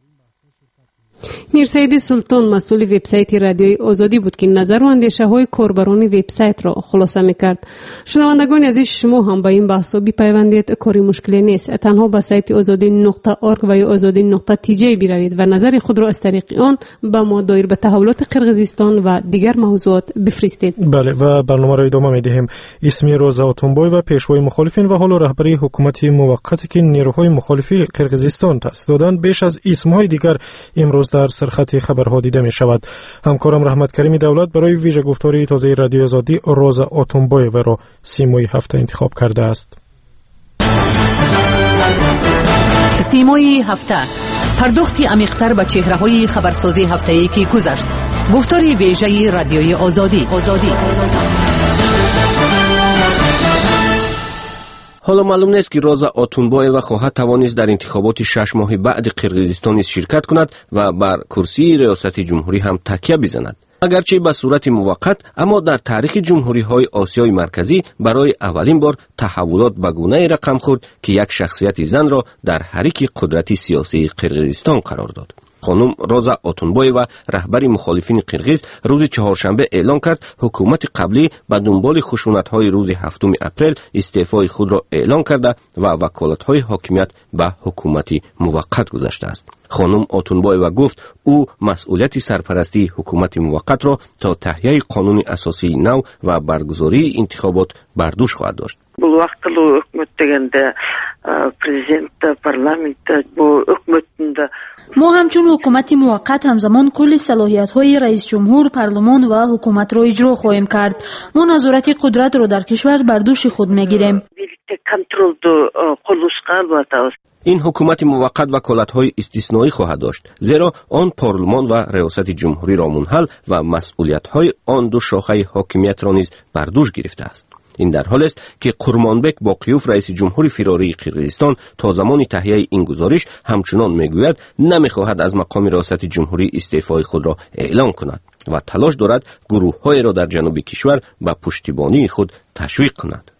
میرسعید سلطان مسئول وبسایت رادیوی آزادی بود که نظر و اندیشه های کاربران وبسایت را خلاصه میکرد. شنوندگان عزیز، شما هم با این بحثا بپیوندید، کاری مشکلی نیست. تنها به سایت آزادی نقطه اورگ و آزادی نقطه تی جی بروید و نظر خود را از طریق آن به ما دایر به تحولات قرقیزستان و دیگر موضوعات بفرستید. بله، و برنامه را ادامه میدهیم. اسمی روزا اتونبای و پیشوای مخالفین و حالا رهبری حکومت موقتی که نیروهای مخالفی قرقیزستان تاسیس دادند بیش از اسمهای دیگر امروز در سرخط خبرها دیده می شود. همکارم رحمت کریمی دولت برای ویژه گفتاری تازه رادیو آزادی روزا اتونبای را سیمای هفته انتخاب کرده است. سیمای هفته، پرداختی عمیق‌تر به چهره‌های خبرسازی هفته‌ای که گذشت. گفتاری ویژه رادیوی آزادی. آزادی. حالا معلوم نیست که روزا اتونبایو خواهد توانست در انتخابات شش ماه بعد قرقیزستان شرکت کند و بر کرسی ریاست جمهوری هم تکیه بزند. اگرچه به صورت موقت، اما در تاریخ جمهوری های آسیای مرکزی برای اولین بار تحولات به گونه‌ای رقم خورد که یک شخصیت زن را در حریک قدرت سیاسی قرقیزستان قرار داد. خانم روزا اتونبایو رهبر مخالفین قرقیز روز چهارشنبه اعلان کرد حکومت قبلی به دنبال خشونت‌های روز هفتم اپریل استعفای خود را اعلان کرده و وکالت‌های حاکمیت به حکومت موقت گذاشته است. خانم اتونبایو گفت او مسئولیت سرپرستی حکومت موقت را تا تهیه قانون اساسی نو و برگزاری انتخابات بر دوش خواهد داشت. Бұл вақытлы үкімет дегенде президент парламент bu үкіметтінде ما همچون حکومت موقت همزمان کل صلاحیت های رئیس جمهور، پارلمان و حکومت را اجرا خواهیم کرد. ما نظارت قدرت را در کشور بر دوش خود میگیریم. این حکومت موقت وکالت‌های استثنایی خواهد داشت، زیرا آن پارلمان و ریاست جمهوری را منحل و مسئولیت‌های آن دو شاخه حاکمیت را نیز بر دوش گرفته است. این در حال است که قرمانبک باقیوف رئیس جمهوری فراری قرقیزستان تا زمان تهیه این گزارش همچنان میگوید نمیخواهد از مقام ریاست جمهوری استعفای خود را اعلان کند و تلاش دارد گروه‌های را در جنوب کشور به پشتیبانی خود تشویق کند.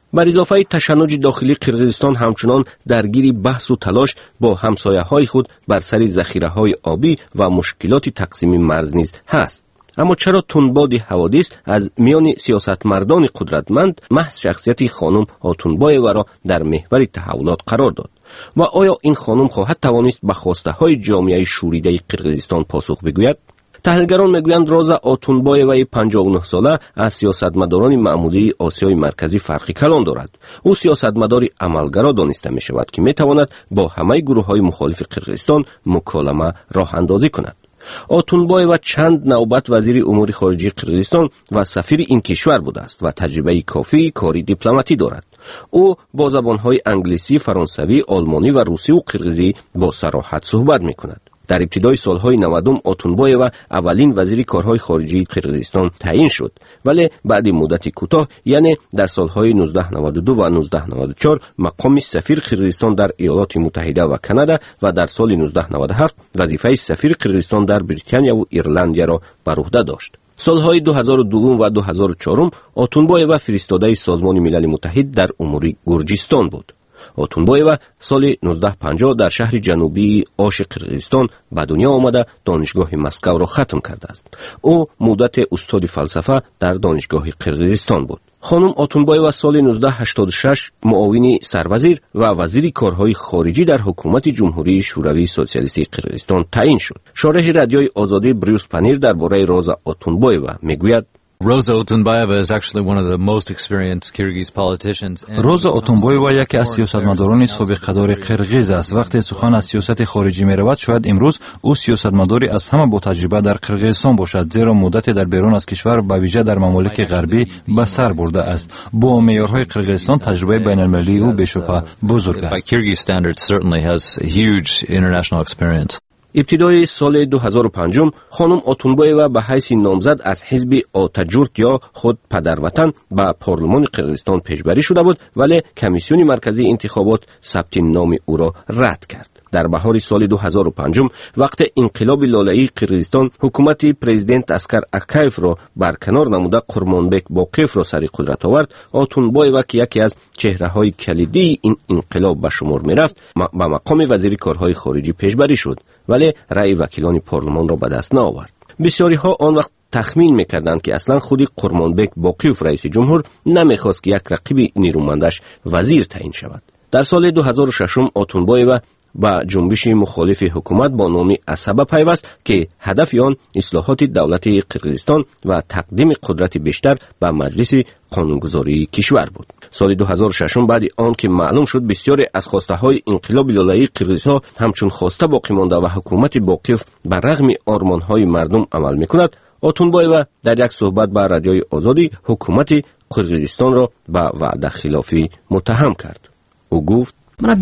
بر اضافه تشنج داخلی قرقیزستان همچنان درگیر بحث و تلاش با همسایه‌های خود بر سر ذخیره‌های آبی و مشکلات تقسیم مرز نیز هست. اما چرا تندباد حوادث از میان سیاستمردان قدرتمند محض شخصیت خانم آتونبایوا را در محور تحولات قرار داد؟ و آیا این خانم خواهد توانست به خواسته‌های جامعه شوریده قرقیزستان پاسخ بگوید؟ تحلیلگران میگویند روزا آتونبایوی پنجاه و نه ساله از سیاستمداران معمولی آسیای مرکزی فرقی کلان دارد. او سیاستمداری عملگرا دانسته می شود که می تواند با همه گروه‌های مخالف قرقیزستان مکالمه راه اندازی کند. آتونبایوا چند نوبت وزیر امور خارجه قرقیزستان و سفیر این کشور بوده است و تجربه کافی کاری دیپلماتی دارد. او با زبان‌های انگلیسی، فرانسوی، آلمانی و روسی و قرقیزی با صراحت صحبت می‌کند. در ابتدای سالهای نودم آتونبایوا اولین وزیر کارهای خارجی قرقیزستان تعیین شد، ولی بعد مدت کوتاه یعنی در سالهای نوزده نود و دو و نوزده نود و چهار مقام سفیر قرقیزستان در ایالات متحده و کانادا و در سال نوزده نود و هفت وظیفه سفیر قرقیزستان در بریتانیا و ایرلند را بر عهده داشت. سالهای دو هزار و دو و دو هزار و چهار آتونبایوا فرستاده سازمان ملل متحد در امور گرجستان بود. آتونبایوا سال نوزده پنجاه در شهر جنوبی آش قرقیزستان به دنیا آمده دانشگاه مسکو را ختم کرده است. او مدت استاد فلسفه در دانشگاه قرقیزستان بود. خانم آتونبایوا سال نوزده هشتاد و شش معاون سروزیر و وزیر کارهای خارجی در حکومت جمهوری شوروی سوسیالیستی قرقیزستان تعیین شد. شارح رادیوی آزادی بریوس پنیر درباره روزا آتونبایوا میگوید Rosa Otunbayeva is actually one of the most experienced Kyrgyz politicians. روزا آتونبایوا یکی از سیاستمداران سابقه‌دار قرقیز است. وقتی سخن از سیاست خارجی می‌رود شاید امروز او سیاستمداری از همه با تجربه در قرقیزستان باشد، زیرا مدت در بیرون از کشور به ویژه در ممالک غربی به سر برده است. با معیارهای قرقیزستان تجربه بین‌المللی او بشبه بزرگ است. ابتدای سال دو هزار و پنج خانم آتونبایوا به حیث نامزد از حزب آتاجورت یا خود پدروطن به پارلمان قرقیزستان پیشبری شده بود، ولی کمیسیون مرکزی انتخابات ثبت نام او را رد کرد. در بهار سال دو هزار و پنج وقت انقلاب لالایی قرقیزستان حکومت پرزیدنت اسکر اکایف را برکنار نموده قرمانبک باقیف را سر قدرت آورد، آتونبایوا که یکی از چهره‌های کلیدی این انقلاب به شمار می‌رفت به مقام وزیر کارهای خارجی پیشبری شد، ولی رأی وکیلان پارلمان را به دست نآورد. بسیاری ها آن وقت تخمین می‌کردند که اصلا خودی قرمانبک باقیف رئیس جمهور نمی‌خواست که یک رقیب نیرومندش وزیر تعیین شود. در سال دو هزار و شش آتونبایوا با جنبش مخالف حکومت با نام عصبه پیوست که هدف آن اصلاحات دولت قرقیزستان و تقدیم قدرت بیشتر به مجلس قانونگذاری کشور بود. سال دو هزار و شش بعد آن که معلوم شد بسیاری از خواسته های انقلاب لالایی قرقیزها همچون خواسته باقی مانده و حکومت باقیف بر رغم آرمان های مردم عمل میکند، آتونبایوا در یک صحبت با رادیوی آزادی حکومت قرقیزستان را به وعده خلافی متهم کرد. او گفت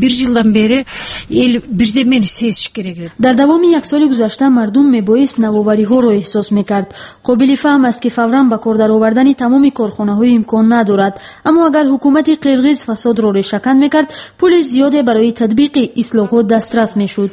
در دوام یک سال گذشته مردم میبایست نوآوری ها را احساس میکرد. قابل فهم است که فوراً به کار درآوردن تمام کارخانه های امکان ندارد، اما اگر حکومت قرقیز فساد را ریشه‌کن میکرد پول زیاده برای تطبیق اصلاحات دسترس میشد.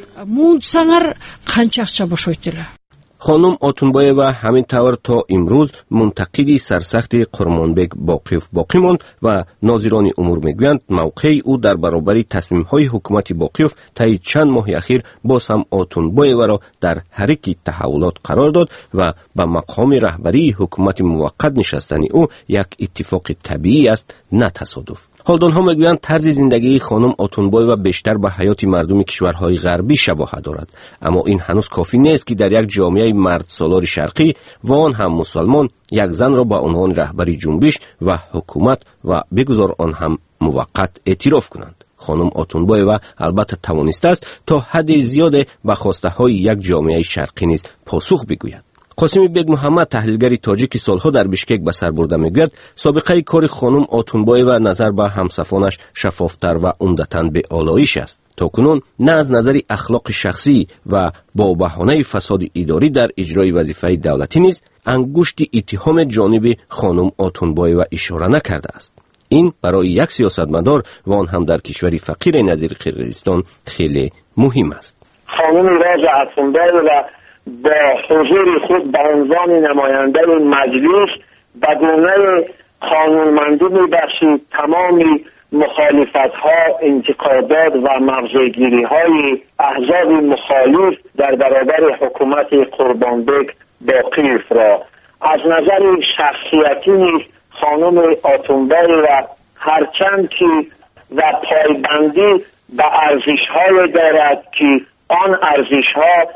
خانم آتونبایوا همین طور تا امروز منتقدی سرسخت قرمانبک باقیف باقی ماند و ناظران امور میگویند موقع او در برابر تصمیم‌های حکومت باقیف طی چند ماه اخیر باز هم آتونبایوا را در حریک تحولات قرار داد و به مقام رهبری حکومت موقت نشستن او یک اتفاق طبیعی است، نه تصادف. حالدانها میگویند طرز زندگی خانم آتونبایوا بیشتر به حیات مردم کشورهای غربی شباهت دارد، اما این هنوز کافی نیست که در یک جامعه مرد سالار شرقی و آن هم مسلمان یک زن را به عنوان رهبری جنبش و حکومت و بگذار آن هم موقت اعتراف کنند. خانم آتونبایوا البته توانسته است تا حد زیاد به خواسته های یک جامعه شرقی نیز پاسخ بگوید. قاسمی بیگ محمد تحلیلگر تاجیک سالها در بشکک به سر برده میگوید سابقه کار خانم آتونبایوا نظر به همسفانش شفافتر و عمدتاً به آلایش است. تاکنون نه از نظر اخلاق شخصی و با بهانه فساد اداری در اجرای وظیفه دولتی نیز انگشت اتهام جانب خانم آتونبایوا اشاره نکرده است. این برای یک سیاستمدار و آن هم در کشوری فقیر نظیر قرقیزستان خیلی مهم است. خانم روزا آتونبایوا با حضور خود به عنوان نماینده مجلس به گونه قانونمندی میبخشید تمامی مخالفت ها، انتقادات و مغزگیری های احزاب مخالف در برابر حکومت قربانبک باقیف را از نظر شخصیتی نیز خانم آتونبای و هرچند که و پایبندی به ارزش های دارد که آن ارزش ها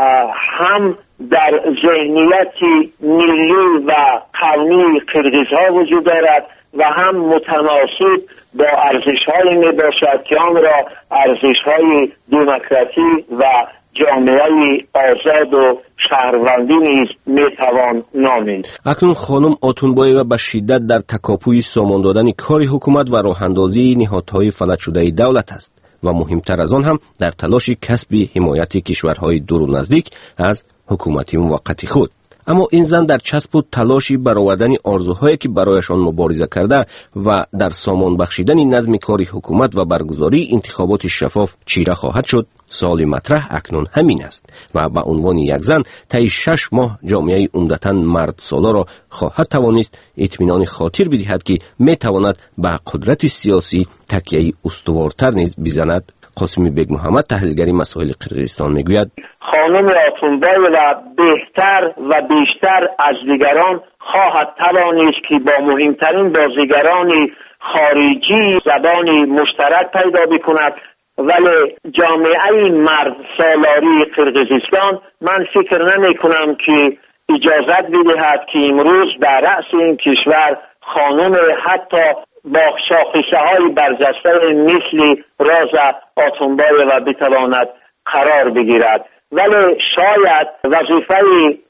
هم در ذهنیت ملی و قومی قرغیز ها وجود دارد و هم متناسب با ارزش های می باشد که آن را ارزش های دموکراسی و جامعه آزاد و شهروندی نیز می توان نامید. اکنون خانم آتونبایوا با شدت در تکاپوی سامان دادن کار حکومت و راه اندازی نهادهای فلج شده دولت است و مهمتر از آن هم در تلاش کسب حمایت کشورهای دور و نزدیک از حکومت موقت خود. اما این زن در چسب و تلاشی برآوردن آرزوهایی که برایشان مبارزه کرده و در سامان بخشیدن نظم کار حکومت و برگزاری انتخابات شفاف چیره خواهد شد. سوال مطرح اکنون همین است و به عنوان یک زن طی شش ماه جامعه عمدتاً مرد سالا را خواهد توانست اطمینان خاطر بدهد که می تواند به قدرت سیاسی تکیه استوارتر نیز بزند. قاسمی بیگ محمد، تحلیلگر مسائل قرقیزستان، میگوید خانم آتونبایوا بهتر و بیشتر از دیگران خواهد توانست که با مهمترین بازیگران خارجی زبانی مشترک پیدا بکند، ولی جامعه مرد سالاری قرقیزستان من فکر نمی کنم که اجازت بدهد که امروز در رأس این کشور خانم حتی با شاخصه های برجسته مثل راز آتونبایوا بتواند قرار بگیرد، ولی شاید وظیفه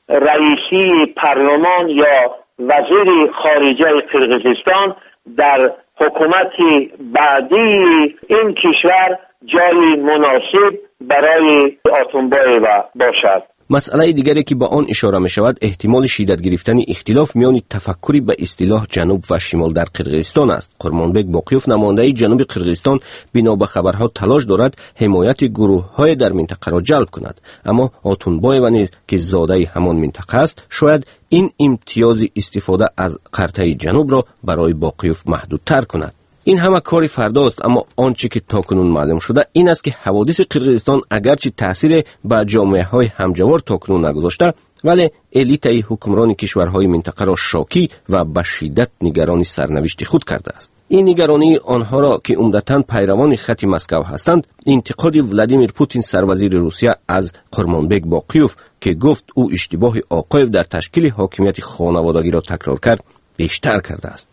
رئیسی پارلمان یا وزیر خارجه قرقیزستان در حکومت بعدی این کشور جای مناسب برای آتونبایوا باشد. مسئله دیگری که با آن اشاره می شود احتمال شدت گرفتن اختلاف میان تفکری به اصطلاح جنوب و شمال در قرقیزستان است. قرمانبک باقیوف، نماینده جنوب قرقیزستان، بنا به خبرها تلاش دارد حمایت گروه های در منطقه را جلب کند، اما آتونبایوا نیز که زاده همان منطقه است شاید این امتیاز استفاده از قرطه جنوب را برای باقیوف محدودتر کند. این همه کار فرداست، اما آنچه که تاکنون معلوم شده این است که حوادث قرقیزستان اگرچه تاثیر بر جامعه های همجوار تاکنون نگذاشته، ولی الیت حکمران کشورهای منطقه را شاکی و به شدت نگران سرنوشت خود کرده است. این نگرانی آنها را که عمدتاً پیروان خط مسکو هستند، انتقاد ولادیمیر پوتین سروزیر روسیه از قرمانبک باقیوف که گفت او اشتباه آقایف در تشکیل حاکمیت خانوادگی را تکرار کرد، بیشتر کرده است.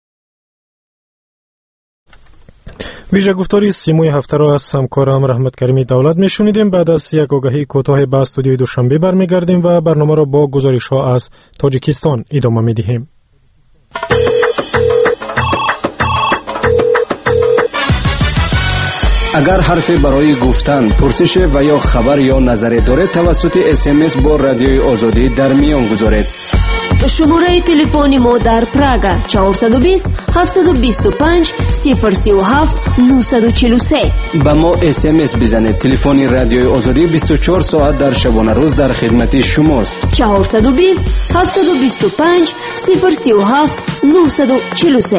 ویژه گفتاری سیموی هفته را از همکارم رحمت کریمی دولت میشنیدیم. بعد از یک آگهی کوتاه به استودیوی دوشنبه برمیگردیم و برنامه را با گزارش ها از تاجیکستان ادامه میدهیم. اگر حرفی برای گفتن، پرسش و یا خبر یا نظری دارید توسط اس ام اس با رادیوی آزادی در میان گذارید. شماره تلفن ما در پراگ چهارصد و بیست هفتصد و بیست و پنج صفر سی و هفت نهصد و چهل و سه. با ما اس ام اس بزنید. تلفن رادیوی آزادی بیست و چهار ساعت در شبانه روز در خدمت شماست. چهارصد و بیست هفتصد و بیست و پنج صفر سی و هفت نهصد و چهل و سه.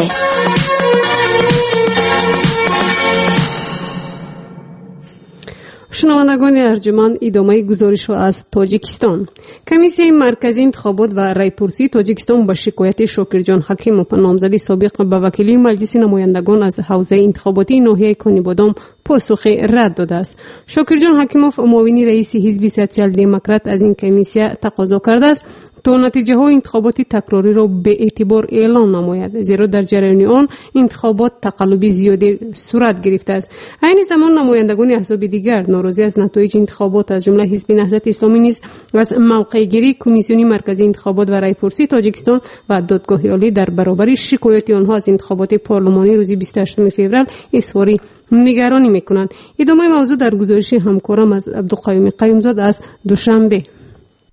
شنوندگان ارجمند، ادامه گزارش از تاجیکستان. کمیسیون مرکزی انتخابات و رایپرسی تاجیکستان با شکایت شاکرجان حکیموف، نامزد سابق به وکیلی مجلس نمایندگان از حوزه انتخاباتی ناحیه کانیبادام، پاسخ رد داده است. شاکرجان حکیموف، معاون رئیس حزب سوسیال دموکرات، از این کمیسیون تقاضا کرده است تا نتیجه های انتخاباتی تکراری را به اعتبار اعلام نماید، زیرا در جریان آن انتخابات تقلبی زیادی صورت گرفته است. عین زمان نمایندگان احزاب دیگر ناراضی از نتایج انتخابات از جمله حزب نهضت اسلامی نیز از موقع گیری کمیسیون مرکزی انتخابات و رایپرسی تاجیکستان و دادگاه عالی در برابر شکایات آنها از انتخابات پارلمانی روز بیست و هشتم فوریه اظهار نگرانی میکنند. ادامه موضوع در گزارش همکارم از عبدالقیوم قیومزاده از دوشنبه.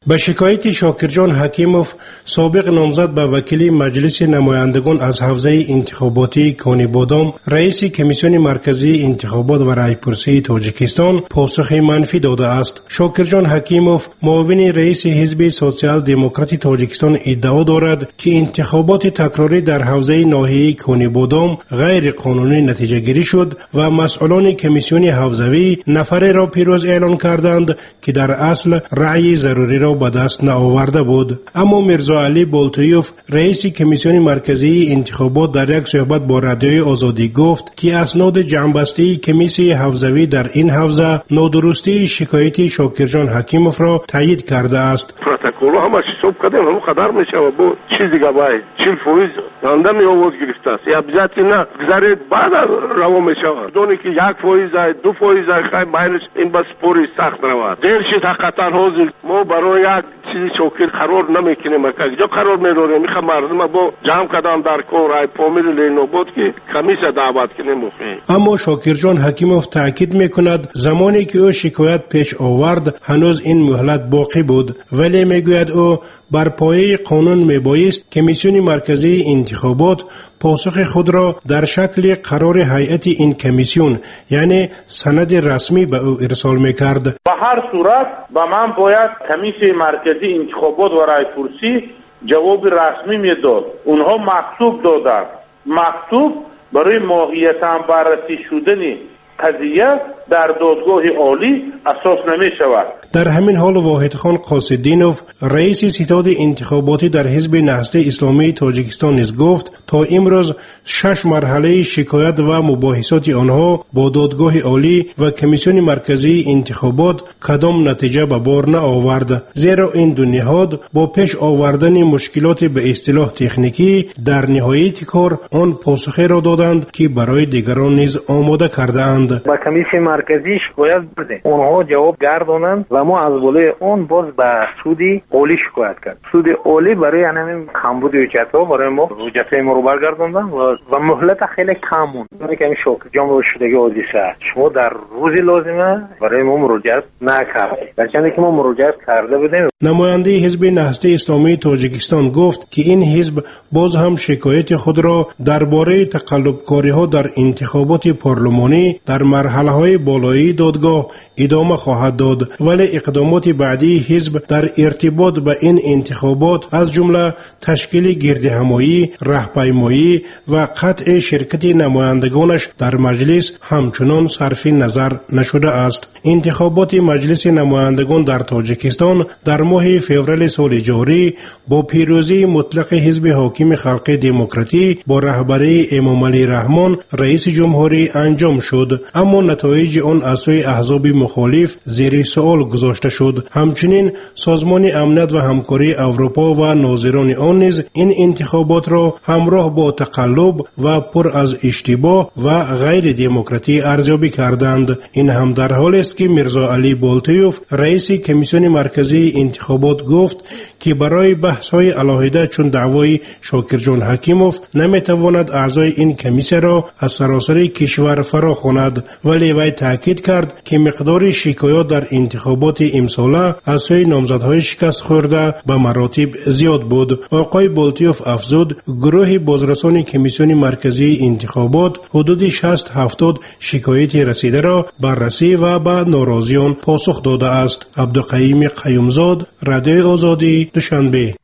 به شکایت شاکرجان حکیموف سابق نامزد به وکیلی مجلس نمایندگان از حوزه انتخاباتی کانی بادام رئیس کمیسیون مرکزی انتخابات و رایپرسی تاجیکستان پاسخ منفی داده است. شاکرجان حکیموف معاون رئیس حزب سوسیال دموکراتی تاجیکستان ادعا دارد که انتخابات تکراری در حوزه ناحیه کانی بادام غیر قانونی نتیجه گیری شد و مسئولان کمیسیون حوزوی نفری را پیروز اعلان کردند که در اصل رأی ضروری را به دست نآورده بود. اما میرزا علی بولتویوف رئیس کمیسیون مرکزی انتخابات در یک صحبت با رادیوی آزادی گفت که اسناد جمع‌بسته کمیسیون حوزوی در این حوزه نادرستی شکایت شاکرجان حکیموف را تایید کرده است. پروتکل همش حساب کردیم همون قدر میشه و با چیز دیگه باید چهل فیصد رانده می آواز گرفته است یا بذاتی نه گذارید بعد روا میشه دونی که یک فیصد دو فیصد خیلی بینش این بس پوری سخت رواد دیر شد حقیقتا حاضر ما برای یک چیزی شوکر قرار نمیکنیم که جو قرار میداریم میخوام مردم با جمع کردن در کار رای پامیر لینو بود که کمیسه دعوت کنیم مخیم. اما شاکرجان حکیموف تاکید میکند زمانی که او شکایت پیش آورد هنوز این مهلت باقی بود، ولی میگوید او بر پایه قانون میبایست کمیسیون مرکزی انتخابات پاسخ خود را در شکل قرار هیئت این کمیسیون یعنی سند رسمی به او ارسال میکرد. به هر صورت به من باید کمیسیون مرکزی انتخابات و رایپرسی جواب رسمی میداد. اونها مکتوب دادند. مکتوب برای ماهیتا بررسی شدنی قضیه در دادگاه عالی اساس نمی شود. در همین حال واحد خان قاصدینوف رئیس ستاد انتخاباتی در حزب نهضت اسلامی تاجیکستان نیز گفت تا امروز شش مرحله شکایت و مباحثات آنها با دادگاه عالی و کمیسیون مرکزی انتخابات کدام نتیجه به بار نآورد، زیرا این دو نهاد با پیش آوردن مشکلات به اصطلاح تکنیکی در نهایت کار آن پاسخی را دادند که برای دیگران نیز آماده کردند. با کمیسیون مرکزی شکایت بده اونها جواب گردانند و ما از بالای اون باز به سود عالی شکایت کرد. سود عالی برای همین کمبود حجت‌ها برای ما حجت‌های ما رو برگرداندن و, و مهلت خیلی کم موند. یعنی که این شاکرجان رو شدگی حادثه شما در روز لازمه برای ما مراجعه نکردید، درچندی که ما مراجعه کرده بودیم. نماینده حزب نهضت اسلامی تاجیکستان گفت که این حزب باز هم شکایت خود را درباره تقلب‌کاری‌ها در انتخابات پارلمانی در مرحله‌های بالایی دادگاه ادامه خواهد داد، ولی اقدامات بعدی حزب در ارتباط به این انتخابات از جمله تشکیل گردهمایی، راهپیمایی و قطع شرکت نمایندگانش در مجلس همچنان صرف نظر نشده است. انتخابات مجلس نمایندگان در تاجیکستان در ماه فوریه سال جاری با پیروزی مطلق حزب حاکم خلق دموکراتی با رهبری امام علی رحمان رئیس جمهوری انجام شد، اما نتایج آن از سوی احزاب مخالف زیر سوال گذاشته شد. همچنین سازمان امنیت و همکاری اروپا و ناظران آن نیز این انتخابات را همراه با تقلب و پر از اشتباه و غیر دموکراتی ارزیابی کردند. این هم در حالی است که میرزا علی بولتویوف رئیس کمیسیون مرکزی انتخابات گفت که برای بحث‌های علاهده چون دعوای شاکرجان حکیموف نمیتواند اعضای این کمیسیون را از سراسر کشور فرا خواند، ولی وی تاکید کرد که مقدار شکایات در انتخابات امساله از سوی نامزدهای شکست خورده به مراتب زیاد بود. آقای بولتویوف افزود گروه بازرسان کمیسیون مرکزی انتخابات حدود شصت هفتاد شکایت رسیده را بررسی و به ناراضیان پاسخ داده است. عبدالقیوم قیومزاد، رادیو آزادی، دوشنبه.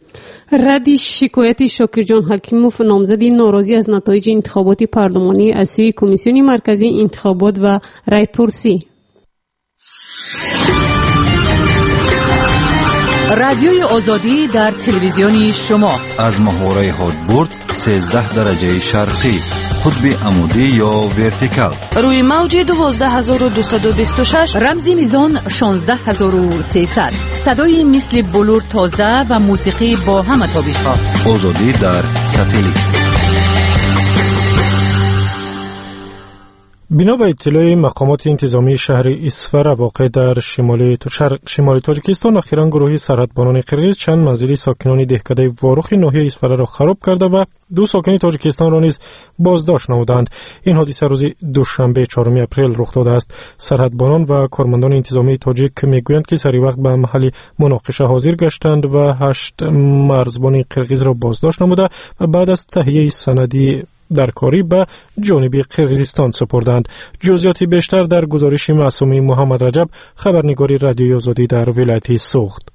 رد شکایت شاکرجان حکیموف نامزدی ناراضی از نتایج انتخابات پارلمانی از سوی کمیسیون مرکزی انتخابات و رایپرسی. رادیوی آزادی در تلویزیون شما از محوره هادبورد سیزده درجه شرقی، قطب عمودی یا ورتیکال، روی موج دوازده هزار و دویست و بیست و شش، رمزی میزان شانزده هزار و سیصد، صدای مثل بلور تازه و موسیقی با همه تابش ها. آزادی در ساتلیت. بنا به اطلاع مقامات انتظامی شهر اسفره واقع در شمال شمال تاجیکستان، اخیراً گروهی سرحدبانان قرقیز چند منزل ساکنان دهکده واروخ ناحیه اسفره را خراب کرده و دو ساکن تاجیکستان را نیز بازداشت نمودند. این حادثه روز دوشنبه چهارم اپریل رخ داده است. سرحدبانان و کارمندان انتظامی تاجیک میگویند که سری وقت به محل مناقشه حاضر گشتند و هشت مرزبان قرقیز را بازداشت نموده و بعد از تهیه سندی در کاری به جانب قرقیزستان سپردند. جزئیات بیشتر در گزارش معصومی محمد رجب، خبرنگاری رادیوی آزادی در ولایت سوخت.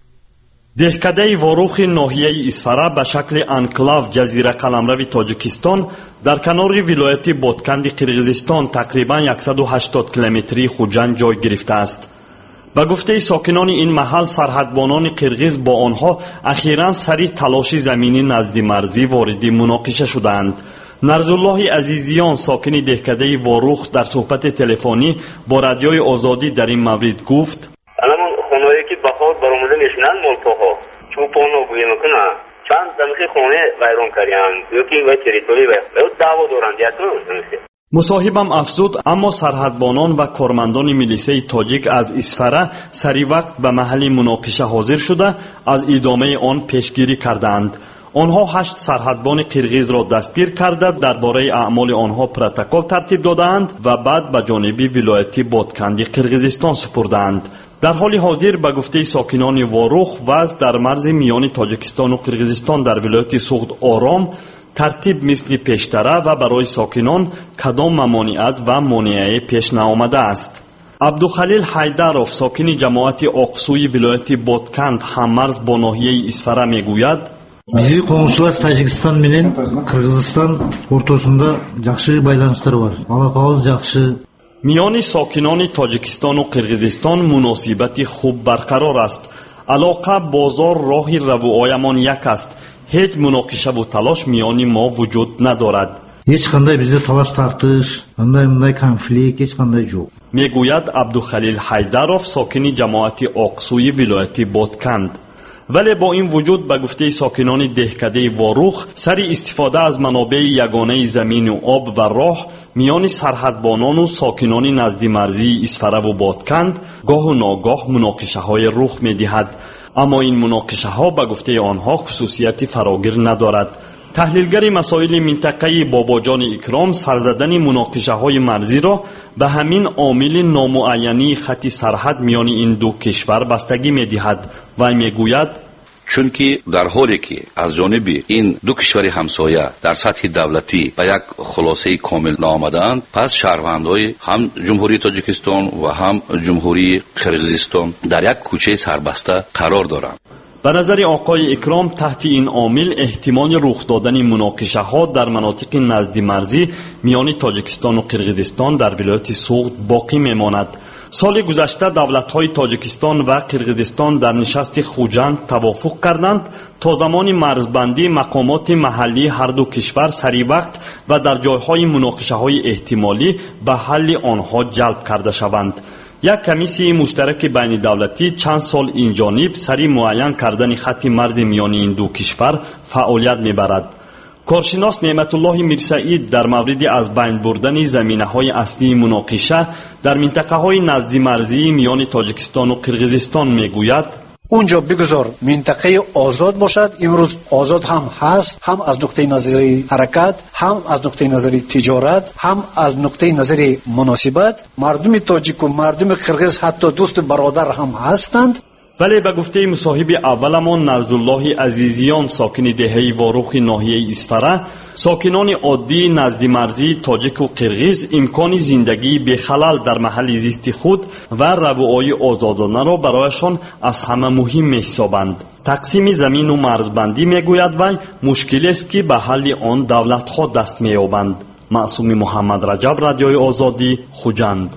دهکده واروخ ناحیه اسفره به شکل انکلاو جزیره قلمرو تاجیکستان در کنار ولایت بادکند قرقیزستان تقریبا صد و هشتاد کیلومتری خوجند جای گرفته است. به گفته ساکنان این محل، سرحدبانان قرقیز با آنها اخیراً سری تلاش زمینی نزد مرزی وارد مناقشه شدند. نرزالله عزیزیان ساکن دهکده واروخ در صحبت تلفنی با رادیوی آزادی در این مورد گفت: الان خونه‌ای که بهار برآمده میشنن ملتها چوپانو بوی میکنه چند دمخی خونه ویران کردن یکی و تریتوری و دعوا دارند یاتون. مصاحبم افزود اما سرحدبانان و کارمندان میلیسه تاجیک از اسفره سری وقت به محل مناقشه حاضر شده از ادامه آن پیشگیری کردند. آنها هشت سرحدبان قرقیز را دستگیر کرده درباره اعمال آنها پروتکل ترتیب دادند و بعد به جانب ولایت بادکند قرقیزستان سپردند. در حال حاضر به گفته ساکنان واروخ وضع در مرز میان تاجیکستان و قرقیزستان در ولایت سوخت آرام ترتیب مثل پیشتره و برای ساکنان کدام ممانعت و مانعی پیش نآمده است. عبدالخلیل حیدرов ساکن جماعت اقصوی ولایت بادکند هممرز با ناحیه اسفره میگوید: Bizi qonşular Tacikistan bilen Qırgızistan ortasında yaxşı baylanışlar var. Aloqamiz yaxşı. میان ساکنان تاجیکستان و قرقیزستان مناسبت خوب برقرار است. علاقه، بازار، راه روایمان یک است. هیچ مناقشه و تلاش میان ما وجود ندارد. Heç qanday bizdə talaş tartış, qanday bunday konflikt heç qanday yo'q. میگوید عبدالخلیل حیدرov ساکن جماعت اقصوی ولایت بادکند. ولی با این وجود به گفته ساکنان دهکده واروخ سری استفاده از منابع یگانه زمین و آب و راه میان سرحدبانان و ساکنان نزد مرزی اسفره و بادکند گاه و ناگاه مناقشه های رخ می دهد. اما این مناقشه ها به گفته آنها خصوصیت فراگیر ندارد. تحلیلگر مسائل منطقه‌ای باباجان اکرام سرزدن مناقشه های مرزی را به همین عامل نامعینی خط سرحد میان این دو کشور بستگی می دهد و می گوید: چونکه در حالی که از جانب این دو کشور همسایه در سطح دولتی به یک خلاصه کامل نآمدند، پس شهروندان هم جمهوری تاجیکستان و هم جمهوری قرقیزستان در یک کوچه سربسته قرار دارند. به نظر آقای اکرام تحت این عامل احتمال رخ دادن مناقشه ها در مناطق نزد مرزی میان تاجیکستان و قرقیزستان در ولایت سوخت باقی میماند. سال گذشته دولت‌های تاجیکستان و قرقیزستان در نشست خوجند توافق کردند تا زمان مرزبندی مقامات محلی هر دو کشور سری وقت و در جایهای مناقشه‌های احتمالی به حل آنها جلب کرده شوند. یک کمیسیون مشترک بین دولتی چند سال این جانب سری معین کردن خط مرز میان این دو کشور فعالیت میبرد. کارشناس نعمت الله میرسعید در مورد از بین بردن زمینه‌های اصلی مناقشه در منطقه‌های نزد مرزی میان تاجیکستان و قرقیزستان میگوید: اونجا بگذار منطقه آزاد باشد. امروز آزاد هم هست، هم از نقطه نظر حرکت، هم از نقطه نظر تجارت، هم از نقطه نظر مناسبت. مردم تاجیک و مردم قرقیز حتی دوست برادر هم هستند. ولی به گفته مصاحب اولمان نرزالله عزیزیان ساکن دهه واروخ ناحیه اسفره، ساکنان عادی نزد مرزی تاجیک و قرقیز امکان زندگی بی خلل در محل زیست خود و رویای آزادانه را برایشان از همه مهم می‌حسابند. تقسیم زمین و مرزبندی میگوید وی مشکلی است که به حل آن دولت‌ها دست می‌یابند. معصوم محمد رجب، رادیوی آزادی، خوجند.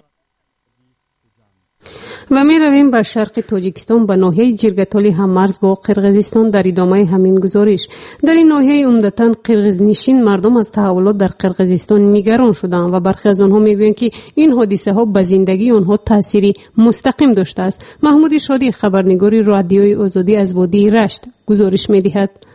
و می رویم به شرق تاجیکستان به ناحیه جرگتالی هممرز با قرقیزستان در ادامه همین گزارش. در این ناحیه عمدتاً قرقیزنشین مردم از تحولات در قرقیزستان نگران شدند و برخی از آنها میگویند که این حادثه ها به زندگی آنها تأثیری مستقیم داشته است. محمود شادی، خبرنگار رادیوی آزادی از وادی رشت، گزارش می‌دهد.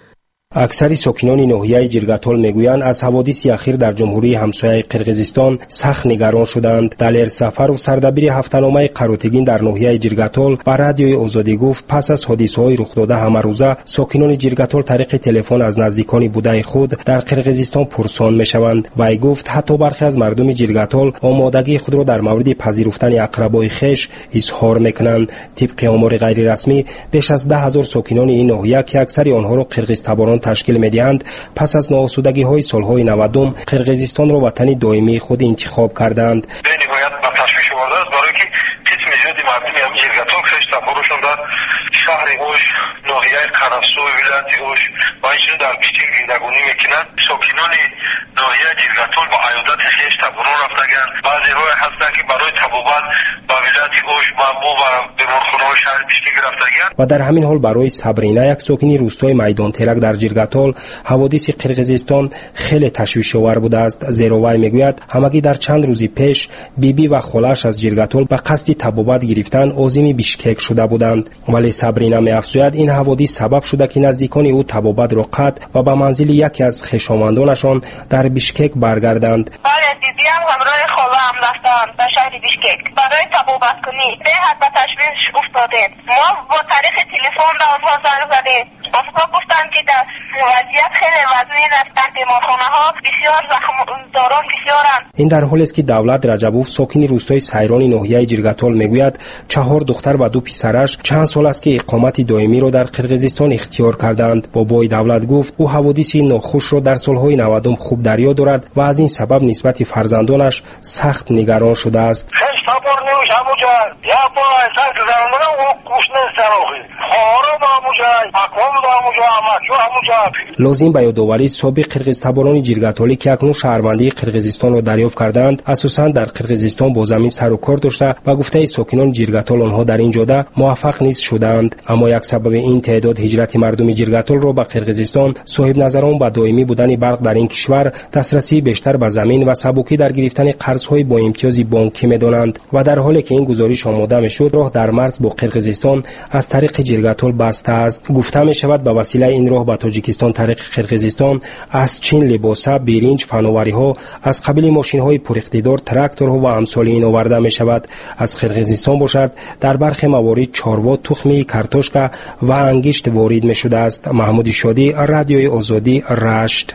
اکثر ساکنان ناحیه جرگاتال میگویند از حوادث اخیر در جمهوری همسایه قرقیزستان سخت نگران شدند. دلیر سفر و سردبیر هفته‌نامه قروتگین در ناحیه جرگاتال با رادیوی آزادی گفت پس از حادثه‌های رخ داده همه روزه ساکنان جرگاتال طریق تلفن از نزدیکان بوده خود در قرقیزستان پرسان میشوند. وی گفت حتی برخی از مردم جرگاتال آمادگی خود را در مورد پذیرفتن اقربای خویش اظهار میکنند. طبق آمار غیر رسمی بیش از ده هزار ساکنان این ناحیه که اکثر آنها را قرقیزتباران تشکیل می‌دهند پس از ناآسودگی‌های سال‌های نود قرقیزستان را وطن دائمی خود انتخاب کردند. بنهایت با تشویش آورده است برای که قسم زیادی مردم هم جرگاتال خویش تبارشون در شهر اوش، ناحیه قرفسو، ولایت اوش و اینچنین در بیشتر زندگانی میکنند. ساکنان ناحیه جرگاتال با عیادت خویش تبارون رفتگان. بعضی‌ها هستند که برای طبابت با ولایت اوش و بو و بیمارخانه‌های شهر بیشتر رفتگان. و در همین حال برای صبرینا یک ساکنی روستای میدان ترک در جرگاتال حوادث قرقیزستان خیلی تشویش‌آور بوده است. زیرا وی میگوید همگی در چند روزی پیش بیبی و خالش از جرگاتال به قصد طبابت گرفتن عازم بیشکک شده بودند. ولی صبرینا می‌افزاید این حوادث سبب شده که نزدیکان او طبابت را قطع و به منزل یکی از خویشاوندانشان در بیشکک برگردند. بله بیبی هم همراه خاله‌ام رفتند به شهر بیشکک برای طبابت کنی. به حد به تشویش افتادیم. ما با طریق تلفن به آنها زنگ زدیم. آنها گفتند که در وضعیت خیلی وضعی است. در بیمارخانه‌ها بسیار زخم‌داران بسیارند. این در حالی است که دولت رجبوف ساکن روستای سیران ناحیه جرگاتال میگوید چهار دختر و دو پسرش چند سال است که اقامت دائمی را در قرقیزستان اختیار کردند. بابای دولت گفت او حوادث ناخوش را در سالهای نود خوب در یاد دارد و از این سبب نسبت فرزندانش سخت نگران شده است. لازم به یادآوری سابق قرقیزتباران جرگاتالی که اکنون شهروندی قرقیزستان را دریافت کردند اساساً در قرقیزستان با زمین سر و کار داشته و گفته ساکنان جرگاتال آنها در این جاده موفق نیست شدند. اما یک سبب این تعداد هجرت مردم جرگاتال را به قرقیزستان صاحب نظران با دائمی بودن برق در این کشور، دسترسی بیشتر به زمین و سبکی در گرفتن قرض‌های با امتیاز بانکی می‌دانند. و در حالی که این گزارش آماده می‌شد راه در مرز با قرقیزستان از طریق جرگاتال بسته است. گفته می‌شود به وسیله این راه به تاجیکستان طریق قرقیزستان از چین لباسا، برنج، فناوری‌ها از قبیل ماشین‌های پراقتدار، تراکتورها و امثال این آورده می‌شود. از قرقیزستان باشد در برخی موارد چاروا، تخم کارتوشکا و انگشت وارد می‌شده است. محمود شادی، رادیوی آزادی، رشت.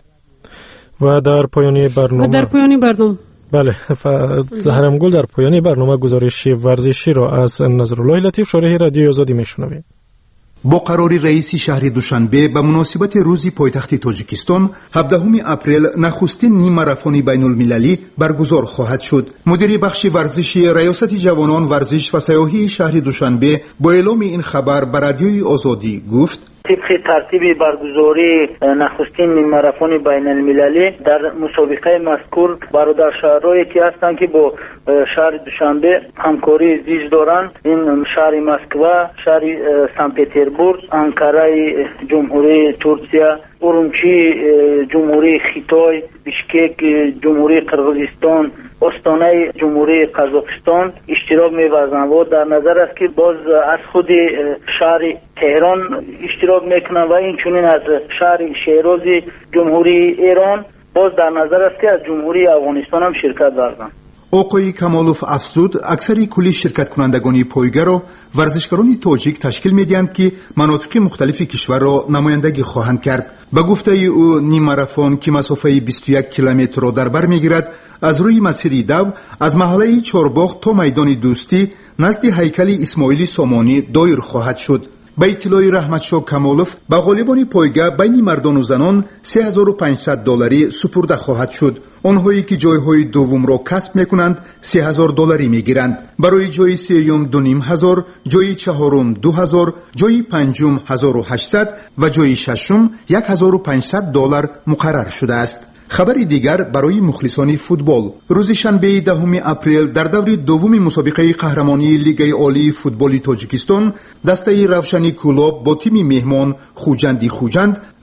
و در پایان برنامه در پایان برنامه بله زهرمگل در پایان برنامه گزارش ورزشی را از نظرالله لطیف شارح رادیو آزادی میشنویم. با قرار رئیس شهر دوشنبه به مناسبت روز پایتخت تاجیکستان هفدهم اپریل نخستین نیم ماراتون بین المللی برگزار خواهد شد. مدیر بخش ورزشی ریاست جوانان ورزش و سیاحی شهر دوشنبه با اعلام این خبر به رادیوی آزادی گفت طبق ترتیب برگزاری نخستین نیم ماراتون بین المللی در مسابقه مذکور برادر شهرهایی که هستند که با شهر دوشنبه همکاری زیج دارند، این شهر مسکو، شهر سن پتربورگ، انکاره جمهوری ترکیه، اورمچی جمهوری خیتای، بیشکک جمهوری قرقیزستان، استانه جمهوری قزاقستان اشتراک می‌ورزند و در نظر است که باز از خود شهر تهران اشتراک میکنند و این چنین از شهر شیراز جمهوری ایران باز در نظر است که از جمهوری افغانستان هم شرکت ورزند. آقای کمالوف افزود اکثر کلی شرکت کنندگان پایگاه را ورزشکاران تاجیک تشکیل می‌دهند که مناطق مختلف کشور را نمایندگی خواهند کرد. به گفته او نیم ماراتون که مسافه بیست و یک کیلومتر را در بر می‌گیرد از روی مسیر دو از محله چارباغ تا میدان دوستی نزد هیکل اسماعیل سامانی دایر خواهد شد. به اطلاع رحمتشاه کمالوف به غالبان پایگاه بین مردان و زنان سه هزار و پانصد دلاری سپرده خواهد شد. آنهایی که جایهای دوم را کسب میکنند سه هزار دلاری میگیرند. برای جای سوم دو نیم هزار، جای چهارم دو هزار، جای پنجم هزار و هشتصد و جای ششم یک هزار و پانصد دلار مقرر شده است. خبر دیگر برای مخلصان فوتبال: روز شنبه دهم اپریل در دور دوم مسابقه قهرمانی لیگ عالی فوتبال تاجیکستان دسته روشنی کلاب با تیم مهمان خوجندی خوجند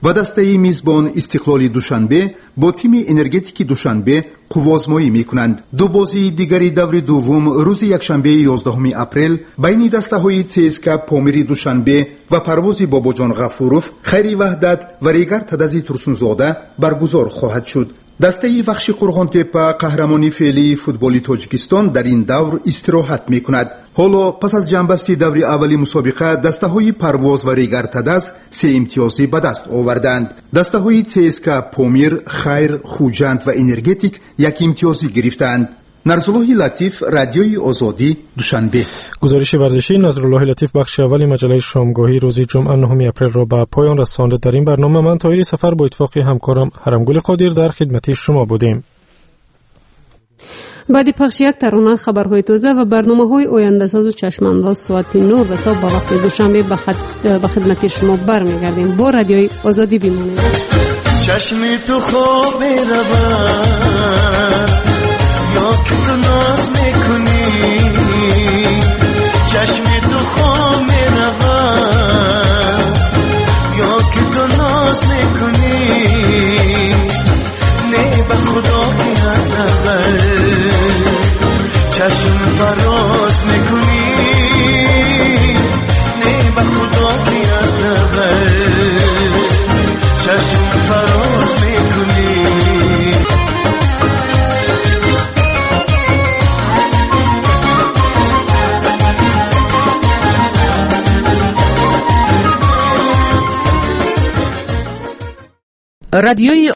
و دسته میزبان استقلال دوشنبه با تیم انرژتیک دوشنبه قوازمایی میکنند. دو بازی دیگری دور دوم روز یکشنبه یازدهم اپریل بین دسته های سیسکا پامیر دوشنبه و پرواز باباجان غفوروف خیری وحدت و ریگر تدزی ترسونزاده برگزار خواهد شد. دسته وخش قرغانتپه قهرمانی فعلی فوتبالی تاجیکستان در این دور استراحت میکند. حالا پس از جنبستی دور اولی مسابقه دسته های پرواز و ریگر تدز سه امتیازی به دست آوردند. دسته های سیسکا پامیر، خیر، خوجند و انرژتیک یک امتیازی گرفتند. نصرالله لطیف، رادیوی آزادی، دوشنبه. گزارش ورزشی نصرالله لطیف بخش اول مجله شامگاهی روز جمعه نهم اپریل را به پایان رسانده. در این برنامه من طاهری سفر با اتفاق همکارم حرمگل قادر در خدمت شما بودیم. بعد پخش یک ترانه خبرهای تازه و برنامه‌های آینده‌ساز و چشم‌انداز ساعت نه رسا با وقت دوشنبه به خدمت شما برمیگردیم. با رادیوی آزادی بمانید. چشم تو خواب روان یا که تو ناز میکنی، چشم تو خواب روان یا که تو ناز میکنی، نه به خدا که از اول چشم فراز میکنی، نه به خدا که از اول چشم فراز میکنی. رادیوی